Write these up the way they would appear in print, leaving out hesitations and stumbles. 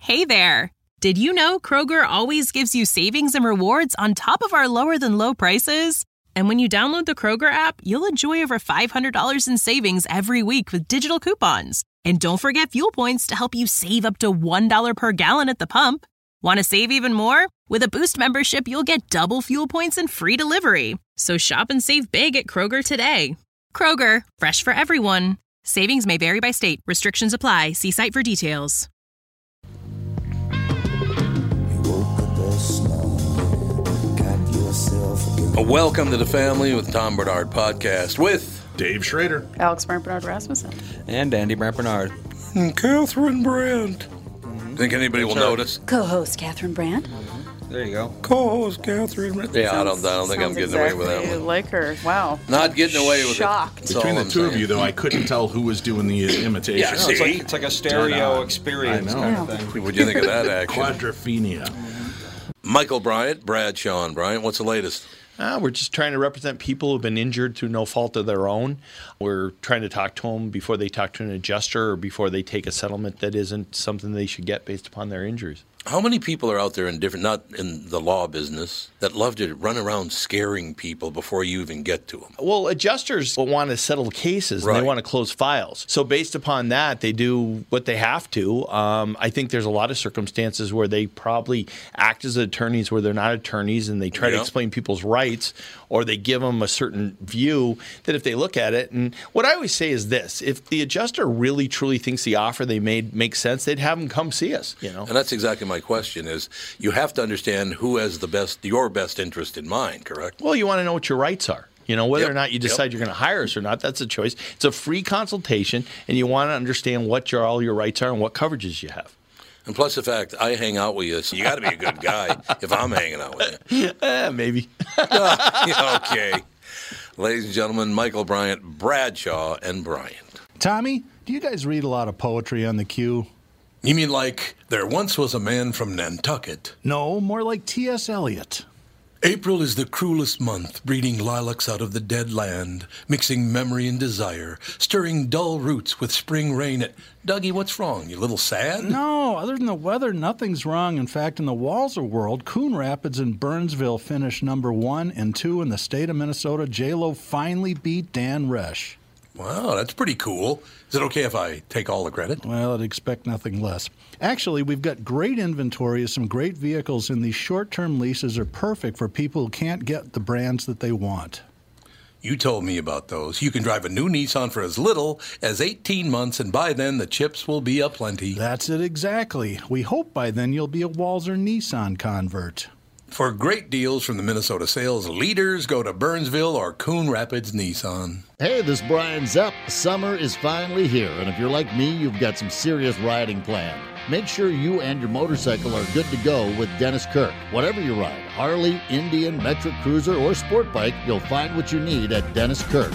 Hey there! Did you know Kroger always gives you savings and rewards on top of our lower-than-low prices? And when you download the Kroger app, you'll enjoy over $500 in savings every week with digital coupons. And don't forget fuel points to help you save up to $1 per gallon at the pump. Want to save even more? With a Boost membership, you'll get double fuel points and free delivery. So shop and save big at Kroger today. Kroger, fresh for everyone. Savings may vary by state. Restrictions apply. See site for details. Welcome to the Family with Tom Bernard podcast with Dave Schrader, Alex Brant Bernard Rasmussen, and Andy Brant Bernard, and Catherine Brandt. Think anybody will notice? Co-host Catherine Brandt. There you go. Co-host Catherine Brandt. Yeah, I don't think I'm getting away with that one. Like her. Wow. Not getting away with Shocked. it. Between the two of you, though, I couldn't tell who was doing the imitation. Yeah, see? It's like a stereo experience kind of thing. What'd you think of that action? Quadrophenia. Michael Bryant, Bradshaw and Bryant, what's the latest? We're just trying to represent people who've been injured through no fault of their own. We're trying to talk to them before they talk to an adjuster or before they take a settlement that isn't something they should get based upon their injuries. How many people are out there not in the law business, that love to run around scaring people before you even get to them? Well, adjusters want to settle cases and Right. they want to close files. So based upon that, they do what they have to. I think there's a lot of circumstances where they probably act as attorneys where they're not attorneys and they try to explain people's rights, or they give them a certain view that if they look at it. And what I always say is this: if the adjuster really truly thinks the offer they made makes sense, they'd have them come see us. And that's exactly my question is, you have to understand who has your best interest in mind, correct? Well, you want to know what your rights are. Whether or not you decide you're going to hire us or not, that's a choice. It's a free consultation, and you want to understand what all your rights are and what coverages you have. And plus the fact I hang out with you, so you got to be a good guy if I'm hanging out with you. Maybe. Okay. Ladies and gentlemen, Michael Bryant, Bradshaw, and Bryant. Tommy, do you guys read a lot of poetry on the queue? You mean like, there once was a man from Nantucket? No, more like T.S. Eliot. April is the cruelest month, breeding lilacs out of the dead land, mixing memory and desire, stirring dull roots with spring rain at... Dougie, what's wrong? You a little sad? No, other than the weather, nothing's wrong. In fact, in the Walser world, Coon Rapids and Burnsville finished number 1 and 2 in the state of Minnesota. J-Lo finally beat Dan Resch. Wow, that's pretty cool. Is it okay if I take all the credit? Well, I'd expect nothing less. Actually, we've got great inventory of some great vehicles, and these short-term leases are perfect for people who can't get the brands that they want. You told me about those. You can drive a new Nissan for as little as 18 months, and by then the chips will be aplenty. That's it exactly. We hope by then you'll be a Walser Nissan convert. For great deals from the Minnesota sales leaders, go to Burnsville or Coon Rapids Nissan. Hey, this is Brian Zepp. Summer is finally here, and if you're like me, you've got some serious riding planned. Make sure you and your motorcycle are good to go with Dennis Kirk. Whatever you ride, Harley, Indian, Metric Cruiser, or Sport Bike, you'll find what you need at Dennis Kirk.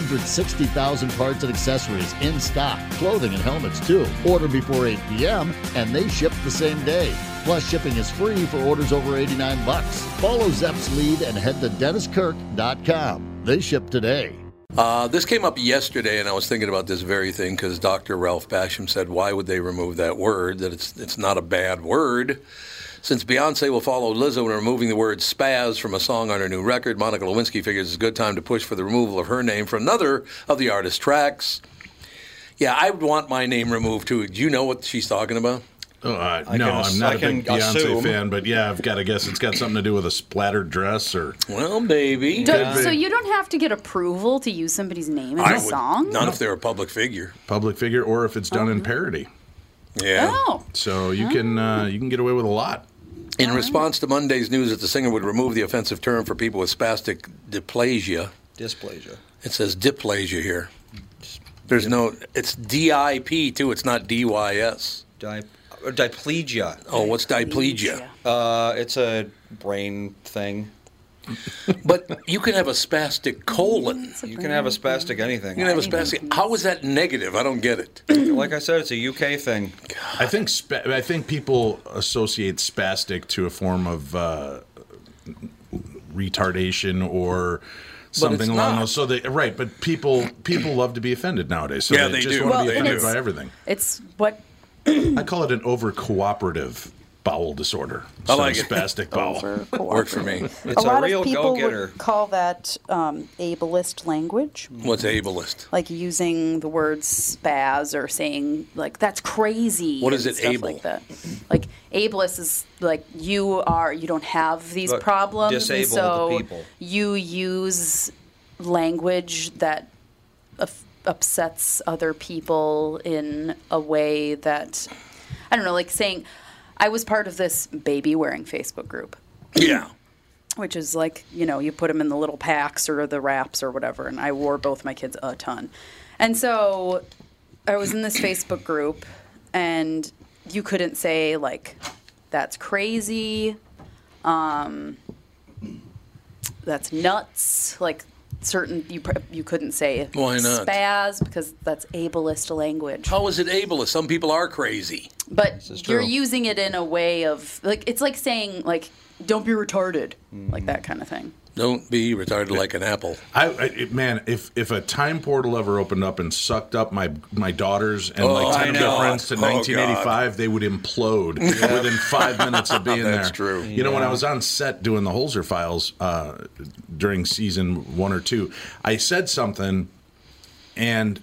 160,000 parts and accessories in stock, clothing and helmets too. Order before 8 p.m. and they ship the same day. Plus, shipping is free for orders over $89. Follow Zepp's lead and head to DennisKirk.com. They ship today. This came up yesterday, and I was thinking about this very thing because Dr. Ralph Basham said, why would they remove that word, that it's not a bad word. Since Beyonce will follow Lizzo in removing the word spaz from a song on her new record, Monica Lewinsky figures it's a good time to push for the removal of her name from another of the artist's tracks. Yeah, I would want my name removed, too. Do you know what she's talking about? No, I'm not a big Beyonce fan, but yeah, I've got to guess it's got something to do with a splattered dress or... Well, maybe. So you don't have to get approval to use somebody's name in a song? Not if they're a public figure. Public figure, or if it's done in parody. Yeah. Oh. So you can get away with a lot. In response to Monday's news that the singer would remove the offensive term for people with spastic dysplasia. It says dysplasia here. There's it's D-I-P too, it's not D-Y-S. Diplegia. Oh, what's diplegia? It's a brain thing. But you can have a spastic colon. You can have a spastic anything. You can have a spastic. How is that negative? I don't get it. Like I said, it's a UK thing. I think people associate spastic to a form of retardation or something along those. So right, but people love to be offended nowadays. So yeah, they they just do. want to be Well, offended by everything. It's what I call it an over-cooperative bowel disorder. I like it. Spastic bowel. Works for me. It's a real lot of people go-getter. would call that ableist language. What's ableist? Like using the word spaz or saying like that's crazy. What is and it, stuff able? Like that. Like ableist is like you don't have these Look, problems, disable and so the people. you use language that upsets other people in a way that I don't know, like saying. I was part of this baby wearing Facebook group. Yeah. Which is like, you put them in the little packs or the wraps or whatever. And I wore both my kids a ton. And so I was in this Facebook group and you couldn't say like, that's crazy. That's nuts. Like certain, you couldn't say Why not? spaz because that's ableist language. How is it ableist? Some people are crazy. But you're using it in a way of like it's like saying like don't be retarded, like that kind of thing. Don't be retarded like an apple. Man, if a time portal ever opened up and sucked up my daughters and like 10 of their friends to 1985, they would implode within 5 minutes of being there. That's true. You know, when I was on set doing the Holzer Files during season 1 or 2, I said something, and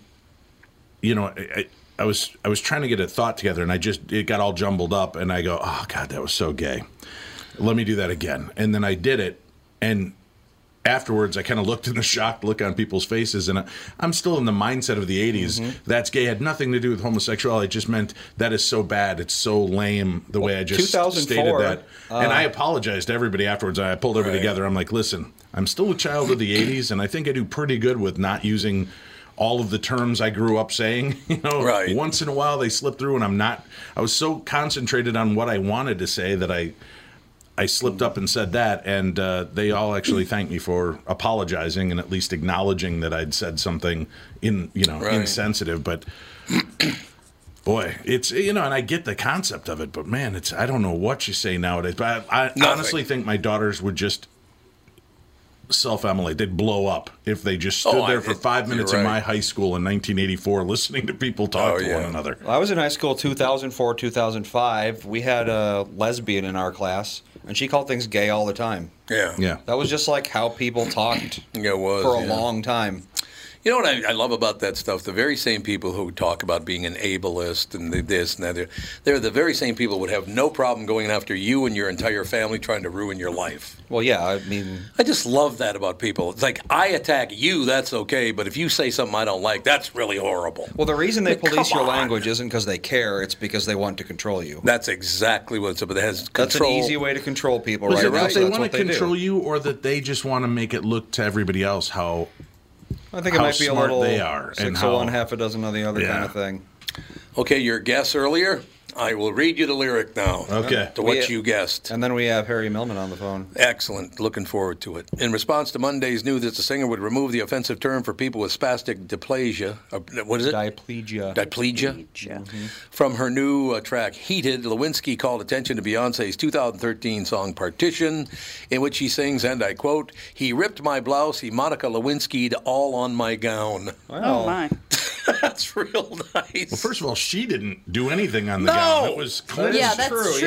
I was trying to get a thought together, and it got all jumbled up, and I go, oh God, that was so gay. Let me do that again. And then I did it, and afterwards I kind of looked in the shocked look on people's faces, and I'm still in the mindset of the 80s. Mm-hmm. That's gay had nothing to do with homosexuality. It just meant that is so bad. It's so lame the way I just stated that. And I apologized to everybody afterwards. I pulled everybody together. I'm like, listen, I'm still a child of the 80s, and I think I do pretty good with not using all of the terms I grew up saying. Once in a while they slip through, and I was so concentrated on what I wanted to say that I slipped up and said that, and they all actually thanked me for apologizing and at least acknowledging that I'd said something insensitive. But boy, it's and I get the concept of it, but man, I don't know what you say nowadays. But I honestly think my daughters would just self-immolate. They'd blow up if they just stood there for 5 minutes in my high school in 1984 listening to people talk to one another. Well, I was in high school 2004, 2005. We had a lesbian in our class, and she called things gay all the time. Yeah. That was just like how people talked for a long time. You know what I love about that stuff? The very same people who talk about being an ableist and this and that, they're the very same people who would have no problem going after you and your entire family trying to ruin your life. Well, yeah, I mean... I just love that about people. It's like, I attack you, that's okay, but if you say something I don't like, that's really horrible. Well, the reason they police your language isn't because they care, it's because they want to control you. That's exactly what it's about. It has control. That's an easy way to control people, right? Is it that they want to control you, or that they just want to make it look to everybody else how... I think it might be a little they are, 6 of one, half a dozen of the other kind of thing. Okay, your guess earlier. I will read you the lyric now. Okay. To what you guessed. And then we have Harry Millman on the phone. Excellent. Looking forward to it. In response to Monday's news that the singer would remove the offensive term for people with spastic dysplasia. What is it? Diplegia. Mm-hmm. From her new track, Heated, Lewinsky called attention to Beyonce's 2013 song Partition, in which she sings, and I quote, "He ripped my blouse, he Monica Lewinsky'd all on my gown." Oh, my. That's real nice. Well, first of all, she didn't do anything on the gown. It was Clinton. Yeah, that's true.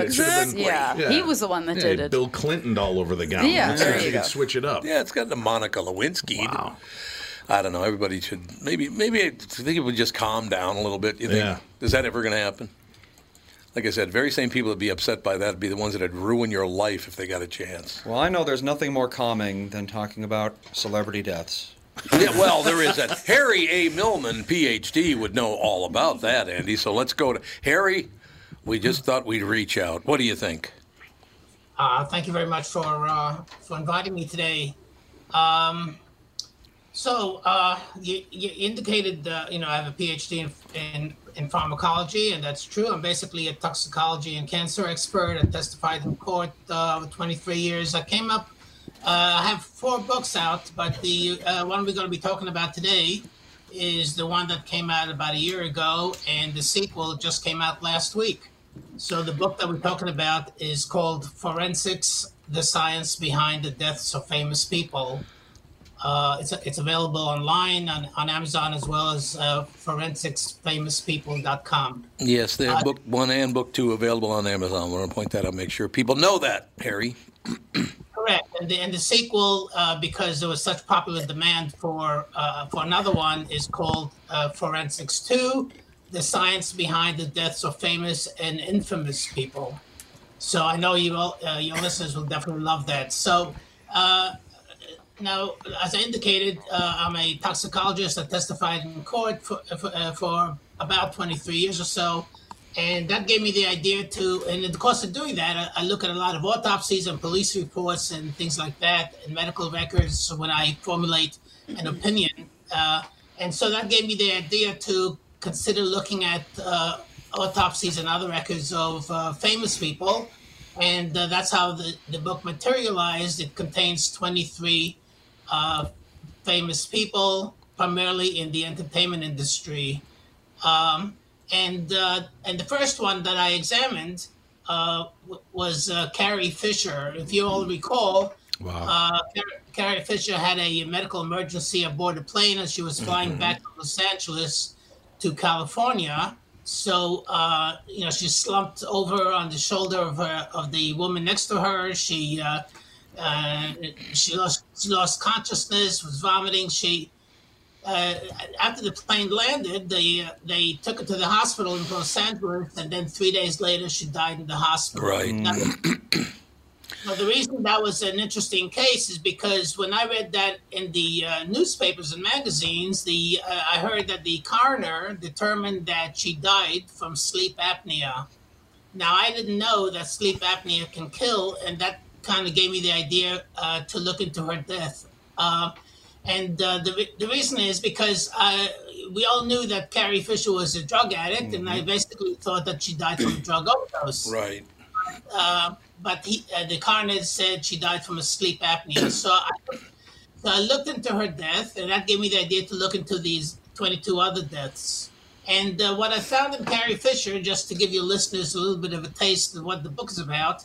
Yeah. He was the one that did it. Bill Clinton all over the gown. Yeah, there you go. Switch it up. Yeah, it's got the Monica Lewinsky. Wow. I don't know. Everybody should maybe I think it would just calm down a little bit. You think? Yeah. Is that ever going to happen? Like I said, very same people that be upset by that would be the ones that would ruin your life if they got a chance. Well, I know there's nothing more calming than talking about celebrity deaths. Yeah, well, there is that. Harry A. Millman, Ph.D., would know all about that, Andy. So let's go to Harry. We just thought we'd reach out. What do you think? Thank you very much for inviting me today. You indicated, I have a PhD in pharmacology, and that's true. I'm basically a toxicology and cancer expert. I testified in court with 23 years. I have 4 books out, but the one we're going to be talking about today is the one that came out about a year ago, and the sequel just came out last week. So the book that we're talking about is called Forensics, the Science Behind the Deaths of Famous People. It's available online on Amazon as well as forensicsfamouspeople.com. Yes, they have book 1 and book 2 available on Amazon. I want to point that out, make sure people know that, Harry. Correct, and the sequel, because there was such popular demand for another one, is called Forensics 2: The Science Behind the Deaths of Famous and Infamous People. So I know you all, your listeners will definitely love that. So now, as I indicated, I'm a toxicologist that testified in court for about 23 years or so. And that gave me the idea to, and in the course of doing that, I look at a lot of autopsies and police reports and things like that, and medical records when I formulate an opinion. And so that gave me the idea to consider looking at autopsies and other records of famous people. And that's how the book materialized. It contains 23 famous people, primarily in the entertainment industry. And the first one that I examined was Carrie Fisher. If you all recall, Wow. Carrie Fisher had a medical emergency aboard a plane as she was flying back from Los Angeles to California. So, she slumped over on the shoulder of the woman next to her. She lost consciousness, was vomiting. After the plane landed, they took her to the hospital in Los Angeles, and then 3 days later, she died in the hospital. Right. Now, the reason that was an interesting case is because when I read that in the newspapers and magazines, I heard that the coroner determined that she died from sleep apnea. Now, I didn't know that sleep apnea can kill, and that kind of gave me the idea to look into her death. And the reason is because we all knew that Carrie Fisher was a drug addict, and I basically thought that she died from a drug overdose. Right. But the coroner said she died from a sleep apnea. So I looked into her death, and that gave me the idea to look into these 22 other deaths. And what I found in Carrie Fisher, just to give your listeners a little bit of a taste of what the book is about,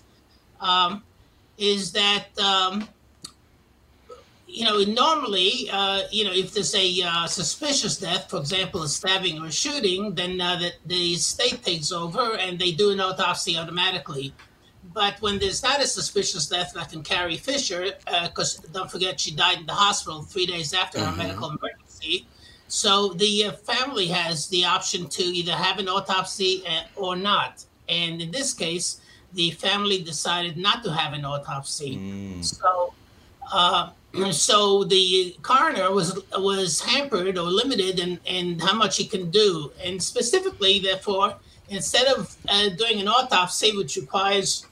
is that... normally, if there's a suspicious death, for example, a stabbing or a shooting, then the state takes over and they do an autopsy automatically. But when there's not a suspicious death, like in Carrie Fisher, because don't forget she died in the hospital 3 days after her medical emergency, so the family has the option to either have an autopsy or not. And in this case, the family decided not to have an autopsy. So the coroner was hampered or limited in how much he can do, and specifically, therefore, instead of doing an autopsy, which requires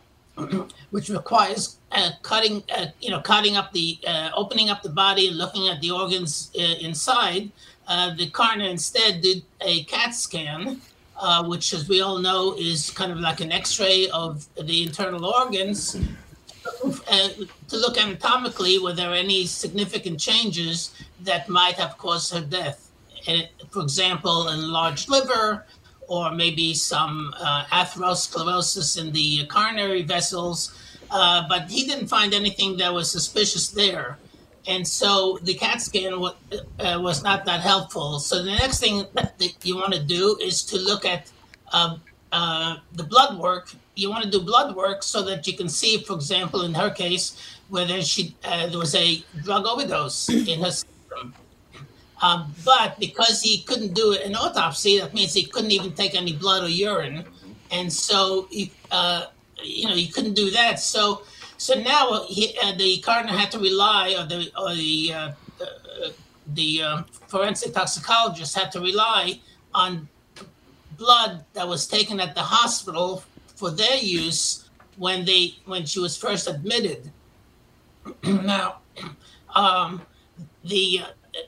cutting up opening up the body and looking at the organs inside, the coroner instead did a CAT scan, which, as we all know, is kind of like an X-ray of the internal organs. To look anatomically, were there any significant changes that might have caused her death? For example, an enlarged liver, or maybe some atherosclerosis in the coronary vessels. But he didn't find anything that was suspicious there. And so the CAT scan was not that helpful. So the next thing that you want to do is to look at the blood work. You want to do blood work so that you can see, for example, in her case, whether there was a drug overdose in her system. But because he couldn't do an autopsy, that means he couldn't even take any blood or urine, and so he couldn't do that. So now the coroner had to rely, or the forensic toxicologist had to rely on blood that was taken at the hospital for their use when she was first admitted. Now, the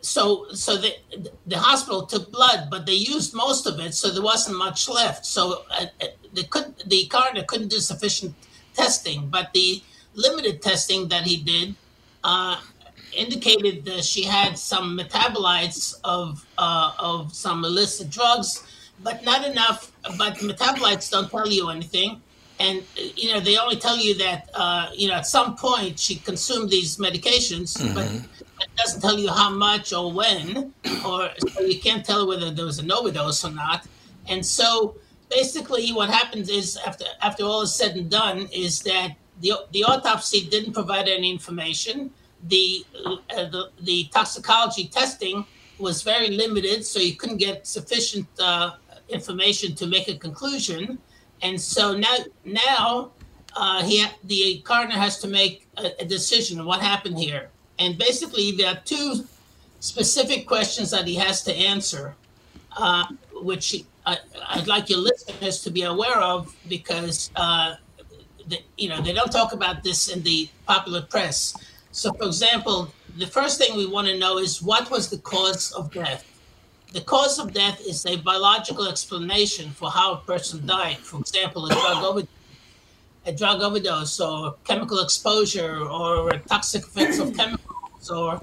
hospital took blood, but they used most of it, so there wasn't much left. So the coroner couldn't do sufficient testing, but the limited testing that he did indicated that she had some metabolites of some illicit drugs, but not enough. But metabolites don't tell you anything. And they only tell you that at some point she consumed these medications, but it doesn't tell you how much or when, or so you can't tell whether there was an overdose or not. And so basically what happens is after all is said and done is that the autopsy didn't provide any information. The toxicology testing was very limited, so you couldn't get sufficient information to make a conclusion. And so now the coroner has to make a decision on what happened here. And basically, there are two specific questions that he has to answer, which I'd like your listeners to be aware of, because they don't talk about this in the popular press. So, for example, the first thing we want to know is what was the cause of death? The cause of death is a biological explanation for how a person died. For example, a drug overdose, or chemical exposure, or toxic effects of chemicals, or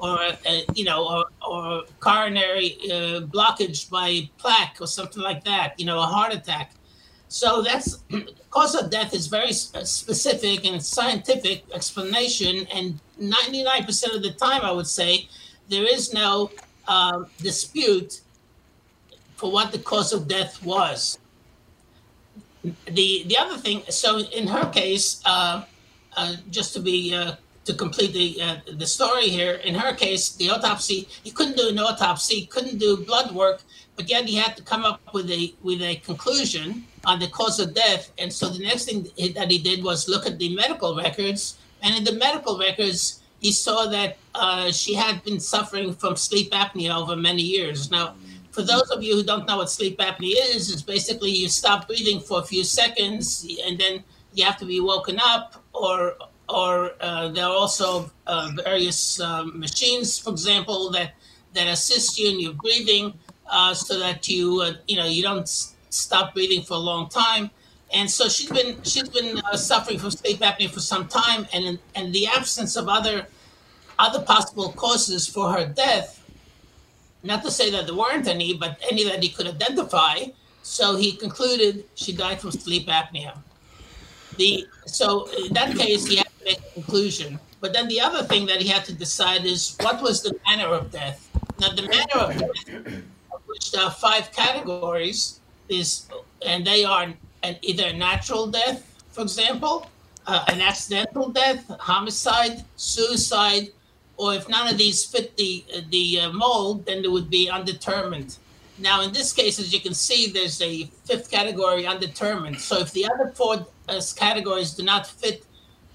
coronary blockage by plaque, or something like that. A heart attack. So that's cause of death is very specific and scientific explanation, and 99% of the time, I would say, there is no dispute for what the cause of death was. The other thing, so in her case, just to complete the story here, in her case, the autopsy, he couldn't do an autopsy, couldn't do blood work, but yet he had to come up with a conclusion on the cause of death. And so the next thing that he did was look at the medical records, and in the medical records, he saw that she had been suffering from sleep apnea over many years. Now, for those of you who don't know what sleep apnea is, it's basically you stop breathing for a few seconds and then you have to be woken up, or there are also various machines, for example, that assist you in your breathing so that you don't stop breathing for a long time. And so she's been suffering from sleep apnea for some time, and in the absence of other possible causes for her death, not to say that there weren't any, but any that he could identify, so he concluded she died from sleep apnea. So in that case, he had to make a conclusion. But then the other thing that he had to decide is what was the manner of death. Now, the manner of death, of which there are 5 categories, and they are either a natural death, for example, an accidental death, homicide, suicide, or if none of these fit the mold, then it would be undetermined. Now, in this case, as you can see, there's a 5th category, undetermined. So if the other 4 categories do not fit,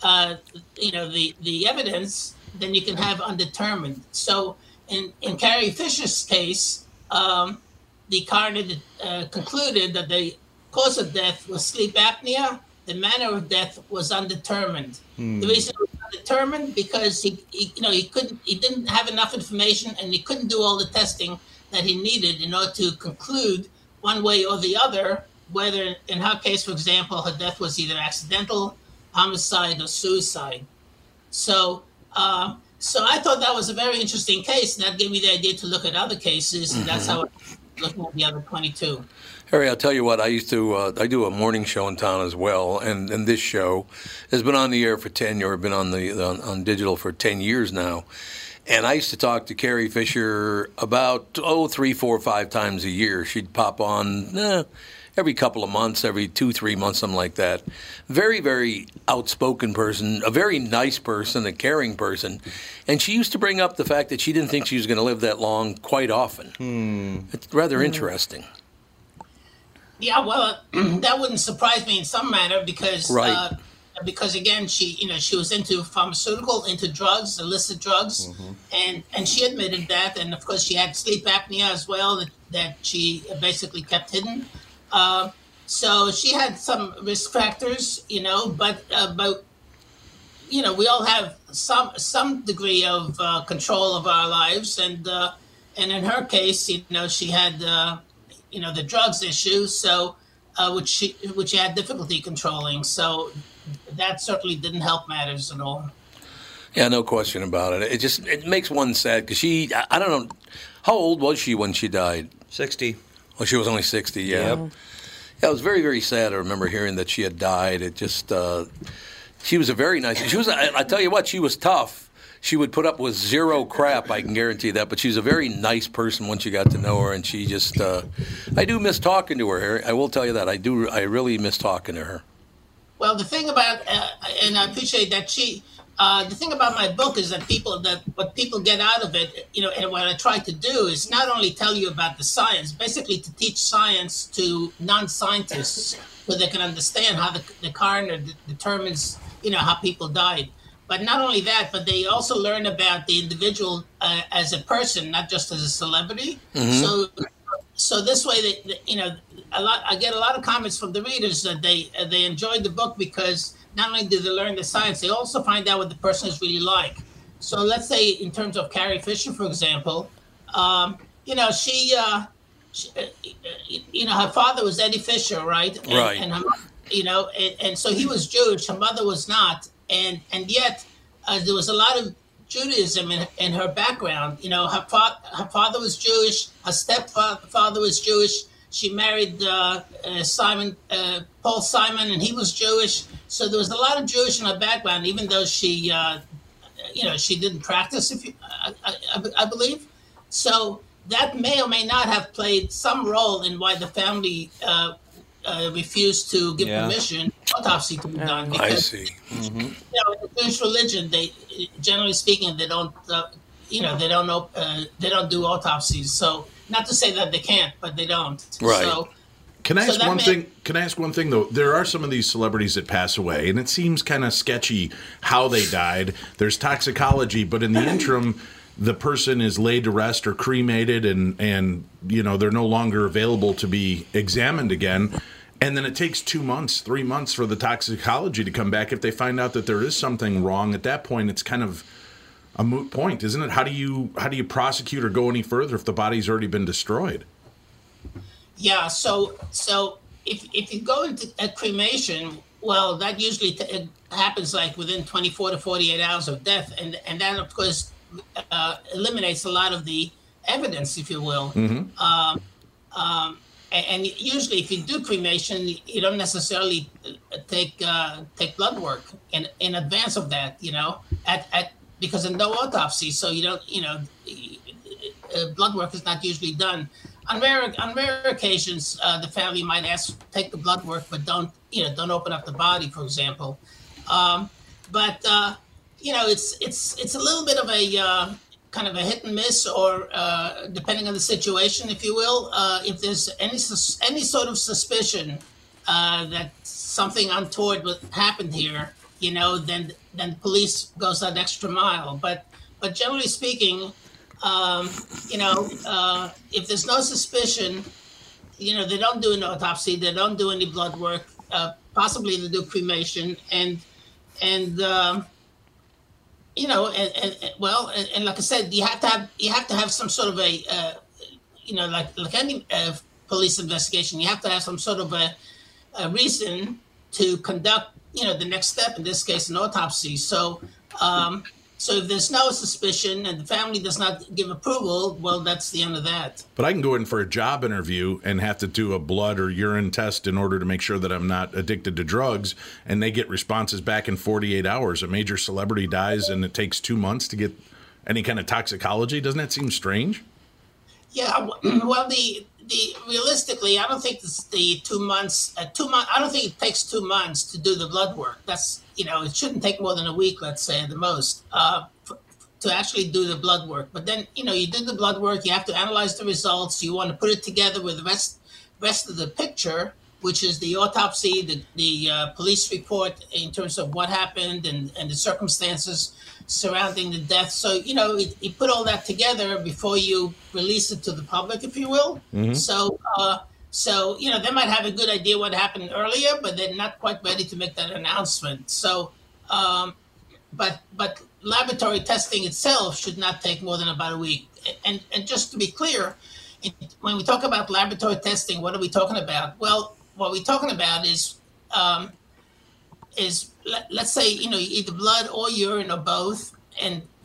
the evidence, then you can have undetermined. So in Carrie Fisher's case, the coroner concluded that the cause of death was sleep apnea. The manner of death was undetermined. The reason it was undetermined because he didn't have enough information, and he couldn't do all the testing that he needed in order to conclude one way or the other whether, in her case, for example, her death was either accidental, homicide, or suicide. So I thought that was a very interesting case, and that gave me the idea to look at other cases, and that's how I looking at the other 22. Harry, I'll tell you what, I do a morning show in town as well, and this show has been on the air for 10 years, been on digital for 10 years now. And I used to talk to Carrie Fisher about 3, 4, 5 times a year. She'd pop on every couple of months, every 2-3 months, something like that. Very, very outspoken person, a very nice person, a caring person. And she used to bring up the fact that she didn't think she was going to live that long quite often. It's rather interesting. Yeah, well, that wouldn't surprise me in some manner because, again, she was into into drugs, illicit drugs, and she admitted that. And of course, she had sleep apnea as well that she basically kept hidden. So she had some risk factors, but we all have some degree of control of our lives, and in her case, she had the drugs issue, so which she had difficulty controlling. So that certainly didn't help matters at all. Yeah, no question about it. It makes one sad because I don't know, how old was she when she died? 60. Well, she was only 60, yeah. Yep. Yeah, it was very, very sad. I remember hearing that she had died. It just, she was a very nice, I tell you what, she was tough. She would put up with zero crap, I can guarantee that. But she was a very nice person once you got to know her. And she just, I do miss talking to her, Harry. I will tell you that. I really miss talking to her. Well, the thing about, and I appreciate that the thing about my book is that what people get out of it, and what I try to do is not only tell you about the science, basically to teach science to non-scientists so they can understand how the coroner determines, how people died. But not only that, but they also learn about the individual as a person, not just as a celebrity. Mm-hmm. So this way, I get a lot of comments from the readers that they enjoyed the book because not only do they learn the science, they also find out what the person is really like. So let's say in terms of Carrie Fisher, for example, she her father was Eddie Fisher, right? Right. And her, and so he was Jewish. Her mother was not, and yet there was a lot of Judaism in her background. Her father was Jewish. Her stepfather was Jewish. She married Paul Simon, and he was Jewish. So there was a lot of Jewish in her background, even though she, she didn't practice. I believe. So that may or may not have played some role in why the family refused to give permission autopsy to be done. Because, I see. Mm-hmm. In the Jewish religion, they generally speaking, they don't do autopsies. So not to say that they can't, but they don't. Right. So, Can I ask one thing? Can I ask one thing though? There are some of these celebrities that pass away, and it seems kind of sketchy how they died. There's toxicology, but in the interim, the person is laid to rest or cremated, and they're no longer available to be examined again. And then it takes 2 months, 3 months for the toxicology to come back. If they find out that there is something wrong, at that point, it's kind of a moot point, isn't it? How do you prosecute or go any further if the body's already been destroyed? Yeah. So if you go into a cremation, well, that usually happens like within 24 to 48 hours of death, and that of course eliminates a lot of the evidence, if you will. Mm-hmm. And usually, if you do cremation, you don't necessarily take blood work in advance of that, because of no autopsy, so you don't, blood work is not usually done. On rare occasions, the family might take the blood work, but don't open up the body, for example. But it's a little bit of a kind of a hit and miss, or depending on the situation, if you will. If there's any sort of suspicion that something untoward happened here, then the police goes that extra mile. But generally speaking, if there's no suspicion, they don't do an autopsy, they don't do any blood work. Possibly they do cremation, and like I said, you have to have some sort of a, like any police investigation, you have to have some sort of a reason to conduct, the next step, in this case, an autopsy. So if there's no suspicion and the family does not give approval, well, that's the end of that. But I can go in for a job interview and have to do a blood or urine test in order to make sure that I'm not addicted to drugs, and they get responses back in 48 hours. A major celebrity dies and it takes 2 months to get any kind of toxicology. Doesn't that seem strange? Yeah, well, realistically, I don't think the 2 months. I don't think it takes 2 months to do the blood work. That's it shouldn't take more than a week, let's say, at the most, to actually do the blood work. But then you do the blood work. You have to analyze the results. You want to put it together with the rest of the picture, which is the autopsy, the police report in terms of what happened and the circumstances surrounding the death. So, you put all that together before you release it to the public, if you will. Mm-hmm. So, they might have a good idea what happened earlier, but they're not quite ready to make that announcement. So, but laboratory testing itself should not take more than about a week. And just to be clear, when we talk about laboratory testing, what are we talking about? Well, what we're talking about is let's say, either blood or urine or both, and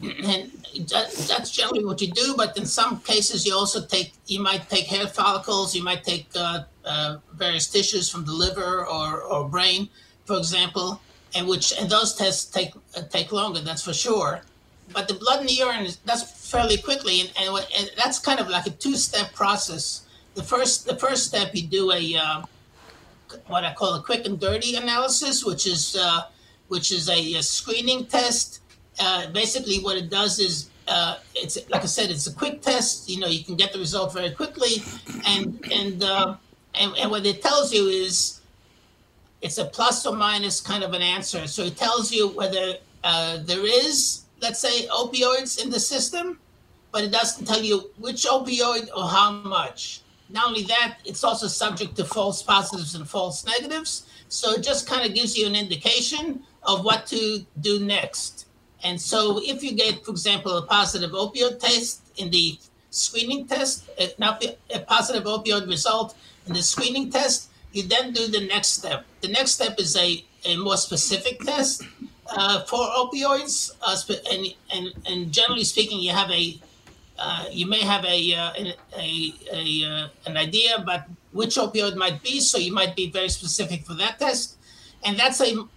And that's generally what you do. But in some cases, you might take hair follicles, you might take various tissues from the liver or brain, for example, and those tests take longer. That's for sure. But the blood and the urine, that's fairly quickly, and that's kind of like a two-step process. The first step, you do what I call a quick and dirty analysis, which is a screening test. Basically, what it does is, it's like I said, it's a quick test. You can get the result very quickly, and what it tells you is it's a plus or minus kind of an answer. So it tells you whether there is, let's say, opioids in the system, but it doesn't tell you which opioid or how much. Not only that, it's also subject to false positives and false negatives. So it just kind of gives you an indication of what to do next. And so if you get, for example, a positive opioid test in the screening test, not a positive opioid result in the screening test, you then do the next step. The next step is a more specific test for opioids, and generally speaking, you may have an idea about which opioid might be, so you might be very specific for that test. And that's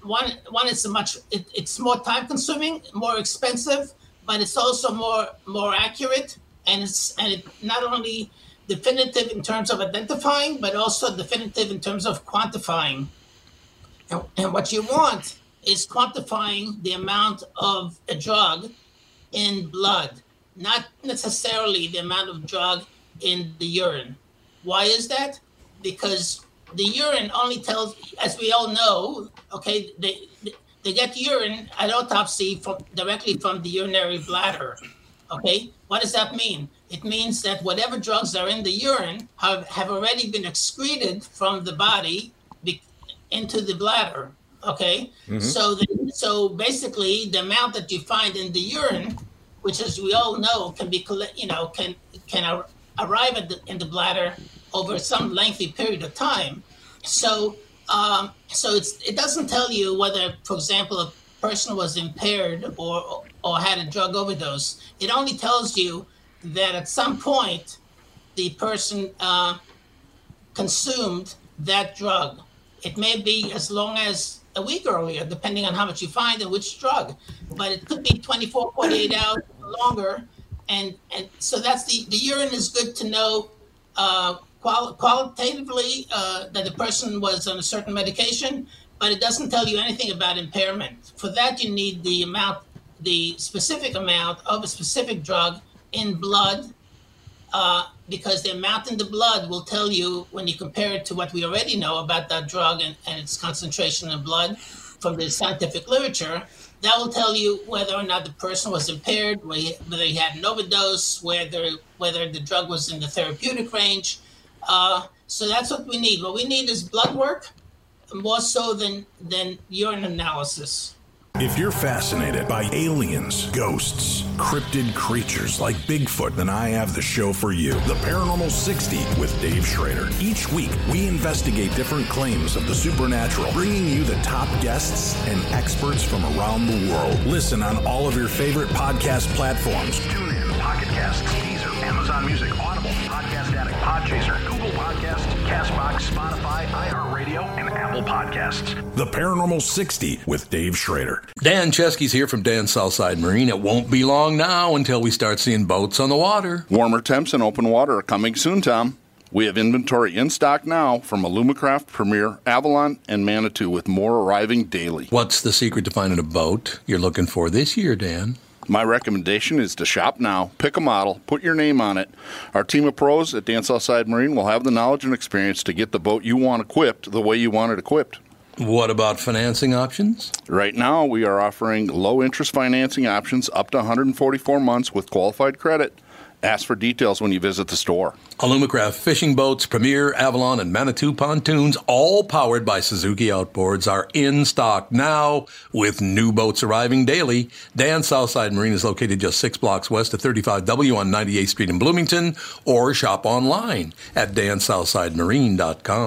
it's more time consuming, more expensive, but it's also more accurate, and it's not only definitive in terms of identifying, but also definitive in terms of quantifying. And what you want is quantifying the amount of a drug in blood, not necessarily the amount of drug in the urine. Why is that? Because the urine only tells, as we all know, okay, they get urine at autopsy directly from the urinary bladder. Okay, what does that mean? It means that whatever drugs are in the urine have already been excreted from the body into the bladder. Okay, mm-hmm. So basically, the amount that you find in the urine, which, as we all know, can be can arrive in the bladder over some lengthy period of time. So it doesn't tell you whether, for example, a person was impaired or had a drug overdose. It only tells you that at some point the person consumed that drug. It may be as long as a week earlier, depending on how much you find and which drug, but it could be 24, 48 hours longer. And so that's the urine is good to know qualitatively that the person was on a certain medication, but it doesn't tell you anything about impairment. For that, you need the specific amount of a specific drug in blood, because the amount in the blood will tell you, when you compare it to what we already know about that drug and its concentration in blood from the scientific literature, that will tell you whether or not the person was impaired, whether he had an overdose, whether the drug was in the therapeutic range. So that's what we need. What we need is blood work, more so than urine analysis. If you're fascinated by aliens, ghosts, cryptid creatures like Bigfoot, then I have the show for you. The Paranormal 60 with Dave Schrader. Each week, we investigate different claims of the supernatural, bringing you the top guests and experts from around the world. Listen on all of your favorite podcast platforms. Tune in, Pocket Casts, Deezer, Amazon Music, Audible, Podcast Addict, Podchaser, Google Podcasts, CastBox, Spotify, iHeartRadio, and Apple Podcasts. The Paranormal 60 with Dave Schrader. Dan Chesky's here from Dan Southside Marine. It won't be long now until we start seeing boats on the water. Warmer temps and open water are coming soon, Tom. We have inventory in stock now from Alumacraft, Premier, Avalon, and Manitou, with more arriving daily. What's the secret to finding a boat you're looking for this year, Dan? My recommendation is to shop now, pick a model, put your name on it. Our team of pros at Dan Southside Marine will have the knowledge and experience to get the boat you want equipped the way you want it equipped. What about financing options? Right now, we are offering low-interest financing options up to 144 months with qualified credit. Ask for details when you visit the store. Alumacraft fishing boats, Premier, Avalon, and Manitou pontoons, all powered by Suzuki Outboards, are in stock now with new boats arriving daily. Dan Southside Marine is located just 6 blocks west of 35W on 98th Street in Bloomington, or shop online at dansouthsidemarine.com.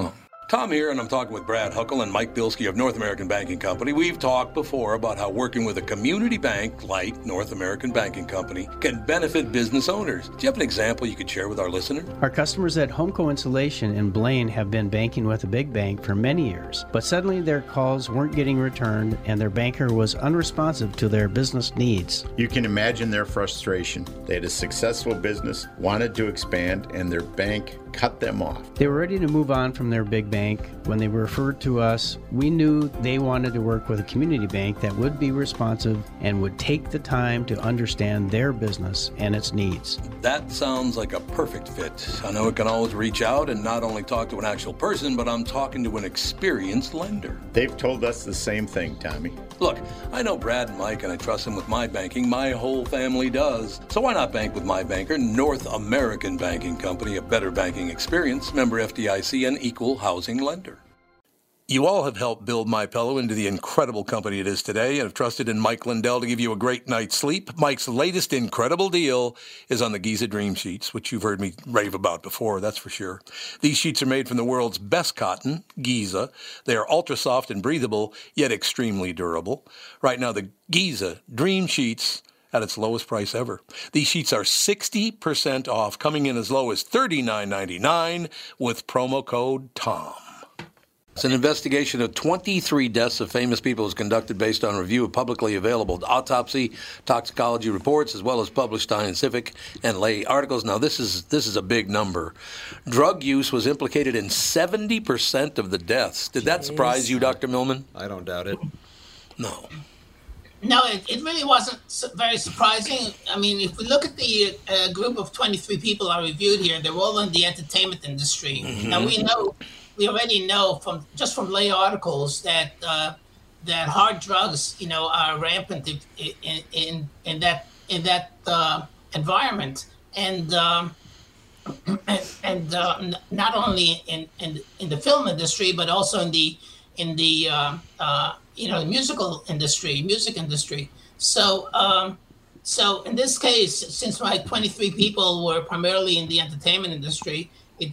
Tom here, and I'm talking with Brad Huckle and Mike Bilski of North American Banking Company. We've talked before about how working with a community bank like North American Banking Company can benefit business owners. Do you have an example you could share with our listener? Our customers at Homeco Insulation in Blaine have been banking with a big bank for many years, but suddenly their calls weren't getting returned and their banker was unresponsive to their business needs. You can imagine their frustration. They had a successful business, wanted to expand, and their bank cut them off. They were ready to move on from their big bank. When they were referred to us, we knew they wanted to work with a community bank that would be responsive and would take the time to understand their business and its needs. That sounds like a perfect fit. I know it can always reach out and not only talk to an actual person, but I'm talking to an experienced lender. They've told us the same thing, Tommy. Look, I know Brad and Mike, and I trust them with my banking. My whole family does. So why not bank with my banker, North American Banking Company, a better banking experience, member FDIC, and equal housing lender. You all have helped build MyPillow into the incredible company it is today and have trusted in Mike Lindell to give you a great night's sleep. Mike's latest incredible deal is on the Giza Dream Sheets, which you've heard me rave about before, that's for sure. These sheets are made from the world's best cotton, Giza. They are ultra soft and breathable, yet extremely durable. Right now, the Giza Dream Sheets at its lowest price ever. These sheets are 60% off, coming in as low as $39.99 with promo code TOM. It's an investigation of 23 deaths of famous people is conducted based on review of publicly available autopsy, toxicology reports, as well as published scientific and lay articles. Now, this is a big number. Drug use was implicated in 70% of the deaths. Did that surprise you, Dr. Millman? I don't doubt it. No. No, it really wasn't very surprising. I mean, if we look at the group of 23 people I reviewed here, they're all in the entertainment industry. Mm-hmm. Now, we already know from lay articles that hard drugs, are rampant in that environment, and not only in the film industry, but also in the music industry. So in this case, since my 23 people were primarily in the entertainment industry,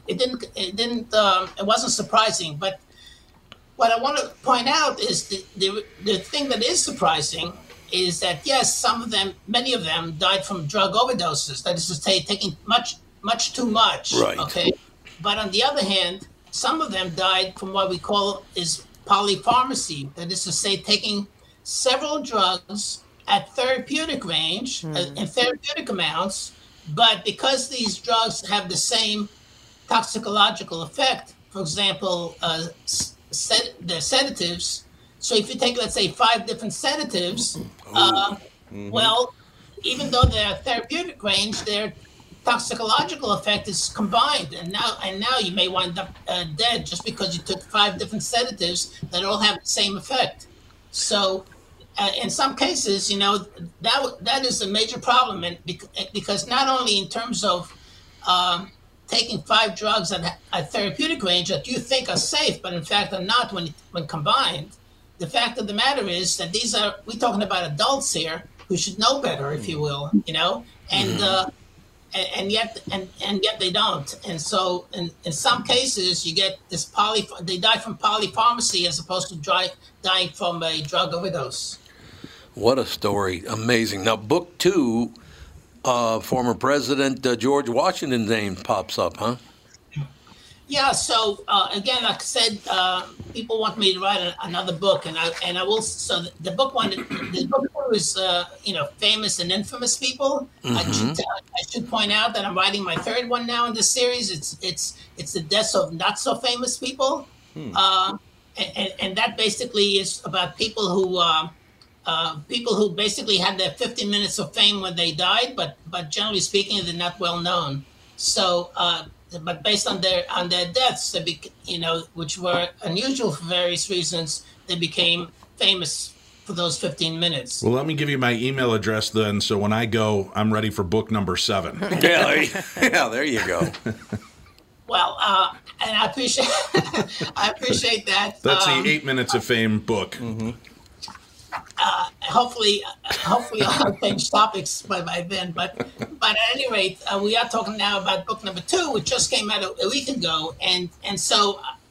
it wasn't surprising. But what I want to point out is the thing that is surprising is that, yes, many of them died from drug overdoses. That is to say, taking much too much. Right. Okay. But on the other hand, some of them died from what we call is polypharmacy. That is to say, taking several drugs at therapeutic range and therapeutic amounts, but because these drugs have the same toxicological effect, for example, the sedatives. So if you take, let's say, 5 different sedatives, well, even though they're therapeutic range, their toxicological effect is combined, and now you may wind up dead just because you took 5 different sedatives that all have the same effect. So in some cases, that is a major problem, and because not only in terms of taking 5 drugs at therapeutic range that you think are safe, but in fact are not when combined. The fact of the matter is that we're talking about adults here who should know better, if you will, and yet they don't. And so in some cases you get this they die from polypharmacy as opposed to dying from a drug overdose. What a story. Amazing. Now, book 2, former President George Washington's name pops up, huh? Yeah. So again, like I said, people want me to write another book, and I will. So the book 2 is famous and infamous people. Mm-hmm. I should point out that I'm writing my 3rd one now in this series. It's the deaths of not so famous people, and that basically is about people who basically had their 15 minutes of fame when they died, but generally speaking, they're not well known. So, but based on their deaths, which were unusual for various reasons, they became famous for those 15 minutes. Well, let me give you my email address then, so when I go, I'm ready for book number 7. Yeah, there you go. Well, and I appreciate that. That's the 8 Minutes of Fame book. Mm-hmm. Hopefully I'll change topics by then. But at any rate, we are talking now about book number 2, which just came out a week ago, and so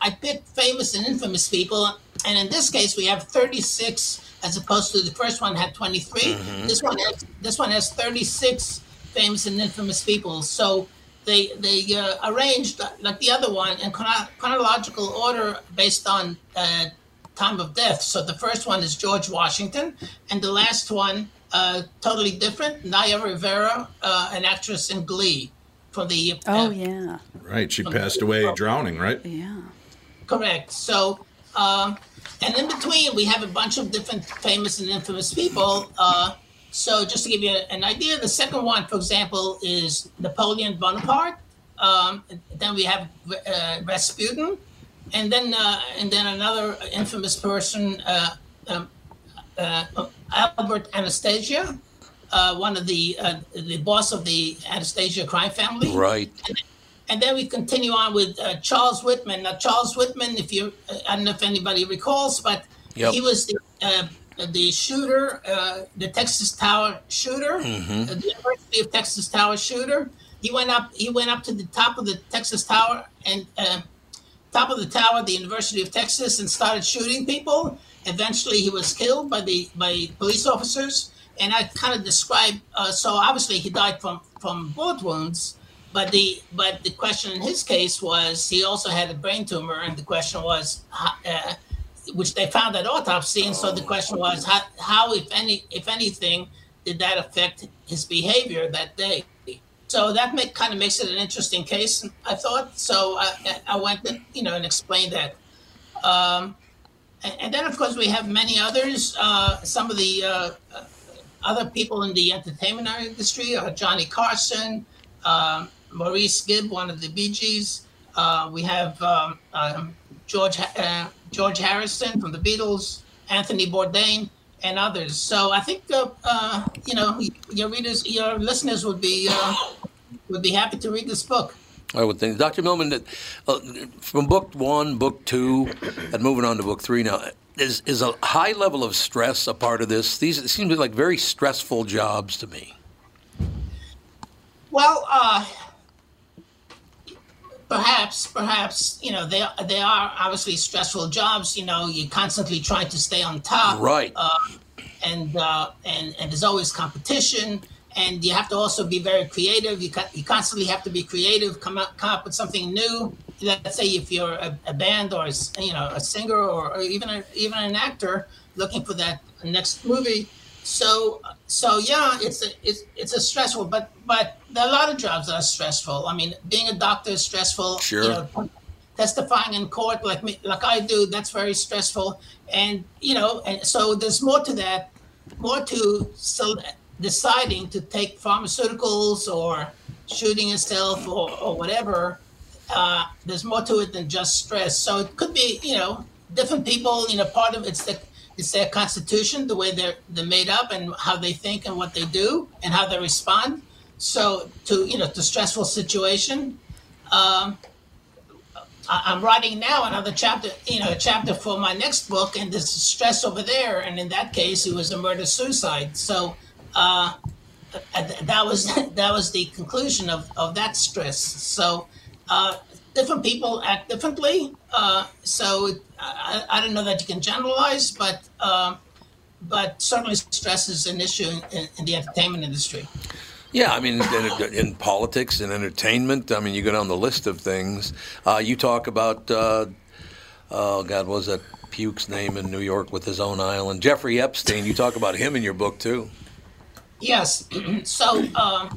I picked famous and infamous people, and in this case we have 36 as opposed to the first one had 23. Mm-hmm. This one has 36 famous and infamous people. So they arranged like the other one in chronological order based on time of death. So the first one is George Washington, and the last one totally different. Naya Rivera, an actress in Glee, for the yeah, right. She passed away drowning, right? Yeah, correct. So and in between we have a bunch of different famous and infamous people. So just to give you an idea, the second one, for example, is Napoleon Bonaparte. Then we have Rasputin, and then another infamous person, Albert Anastasia, one of the boss of the Anastasia crime family. Right. And then we continue on with Charles Whitman. Now, Charles Whitman, I don't know if anybody recalls, but he was the shooter, the Texas Tower shooter, the University of Texas Tower shooter. He went up to the top of the Texas Tower and the University of Texas, and started shooting people. Eventually, he was killed by police officers. And I kind of described. So obviously, he died from bullet wounds. But the question in his case was he also had a brain tumor, and the question was, which they found at autopsy, and so the question was how if anything, did that affect his behavior that day? So that kind of makes it an interesting case, I thought. So I went and explained that. And then of course we have many others. Some of the other people in the entertainment industry are Johnny Carson. Maurice Gibb, one of the Bee Gees. We have George Harrison from the Beatles, Anthony Bourdain, and others. So I think your listeners would be happy to read this book. I would think, Dr. Millman, that from book 1, book 2, and moving on to book 3 now, is a high level of stress a part of this? These seem to be like very stressful jobs to me. Well, perhaps they are obviously stressful jobs. You're constantly trying to stay on top, right? And there's always competition, and you have to also be very creative. You constantly have to be creative, come up with something new. Let's say if you're a band or a singer or even an actor looking for that next movie. So yeah, it's a stressful, but there are a lot of jobs that are stressful. I mean, being a doctor is stressful. Sure. Testifying in court like I do, that's very stressful. And and so there's more to that, deciding to take pharmaceuticals or shooting yourself or whatever. There's more to it than just stress. So it could be different people. Part of it's their constitution, the way they're made up, and how they think and what they do and how they respond. So to stressful situation. I'm writing now another chapter, a chapter for my next book, and there's stress over there. And in that case, it was a murder-suicide. So that was the conclusion of that stress. So different people act differently. So I don't know that you can generalize, but certainly stress is an issue in the entertainment industry. Yeah, I mean, in politics and entertainment, I mean, you go down the list of things. You talk about, what was that puke's name in New York with his own island? Jeffrey Epstein. You talk about him in your book, too. Yes. So,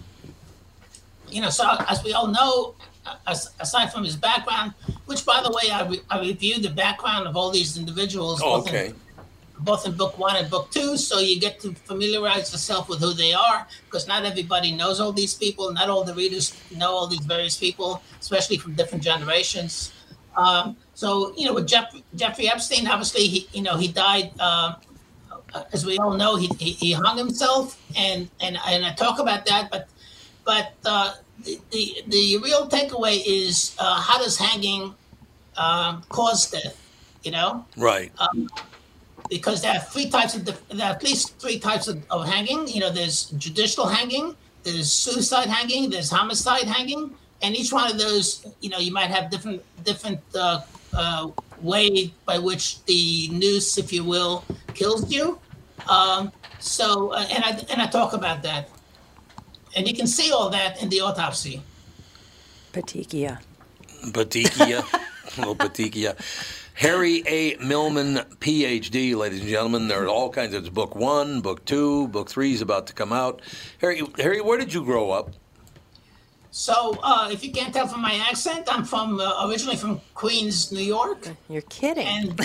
so as we all know, aside from his background, which, by the way, I reviewed the background of all these individuals. Oh, okay. Both in book 1 and book 2, so you get to familiarize yourself with who they are, because not everybody knows all these people. Not all the readers know all these various people, especially from different generations. So, with Jeffrey Epstein, obviously, he died. As we all know, he hung himself, and I talk about that. But the real takeaway is how does hanging cause death? Right. Because there are at least three types of hanging. There's judicial hanging, there's suicide hanging, there's homicide hanging, and each one of those, you might have different way by which the noose, if you will, kills you. And I talk about that. And you can see all that in the autopsy. Petechia. Little petechia. Harry A. Millman, PhD, ladies and gentlemen. There are all kinds of book 1, book 2, book 3 is about to come out. Harry, where did you grow up? So, if you can't tell from my accent, I'm from originally from Queens, New York. You're kidding. And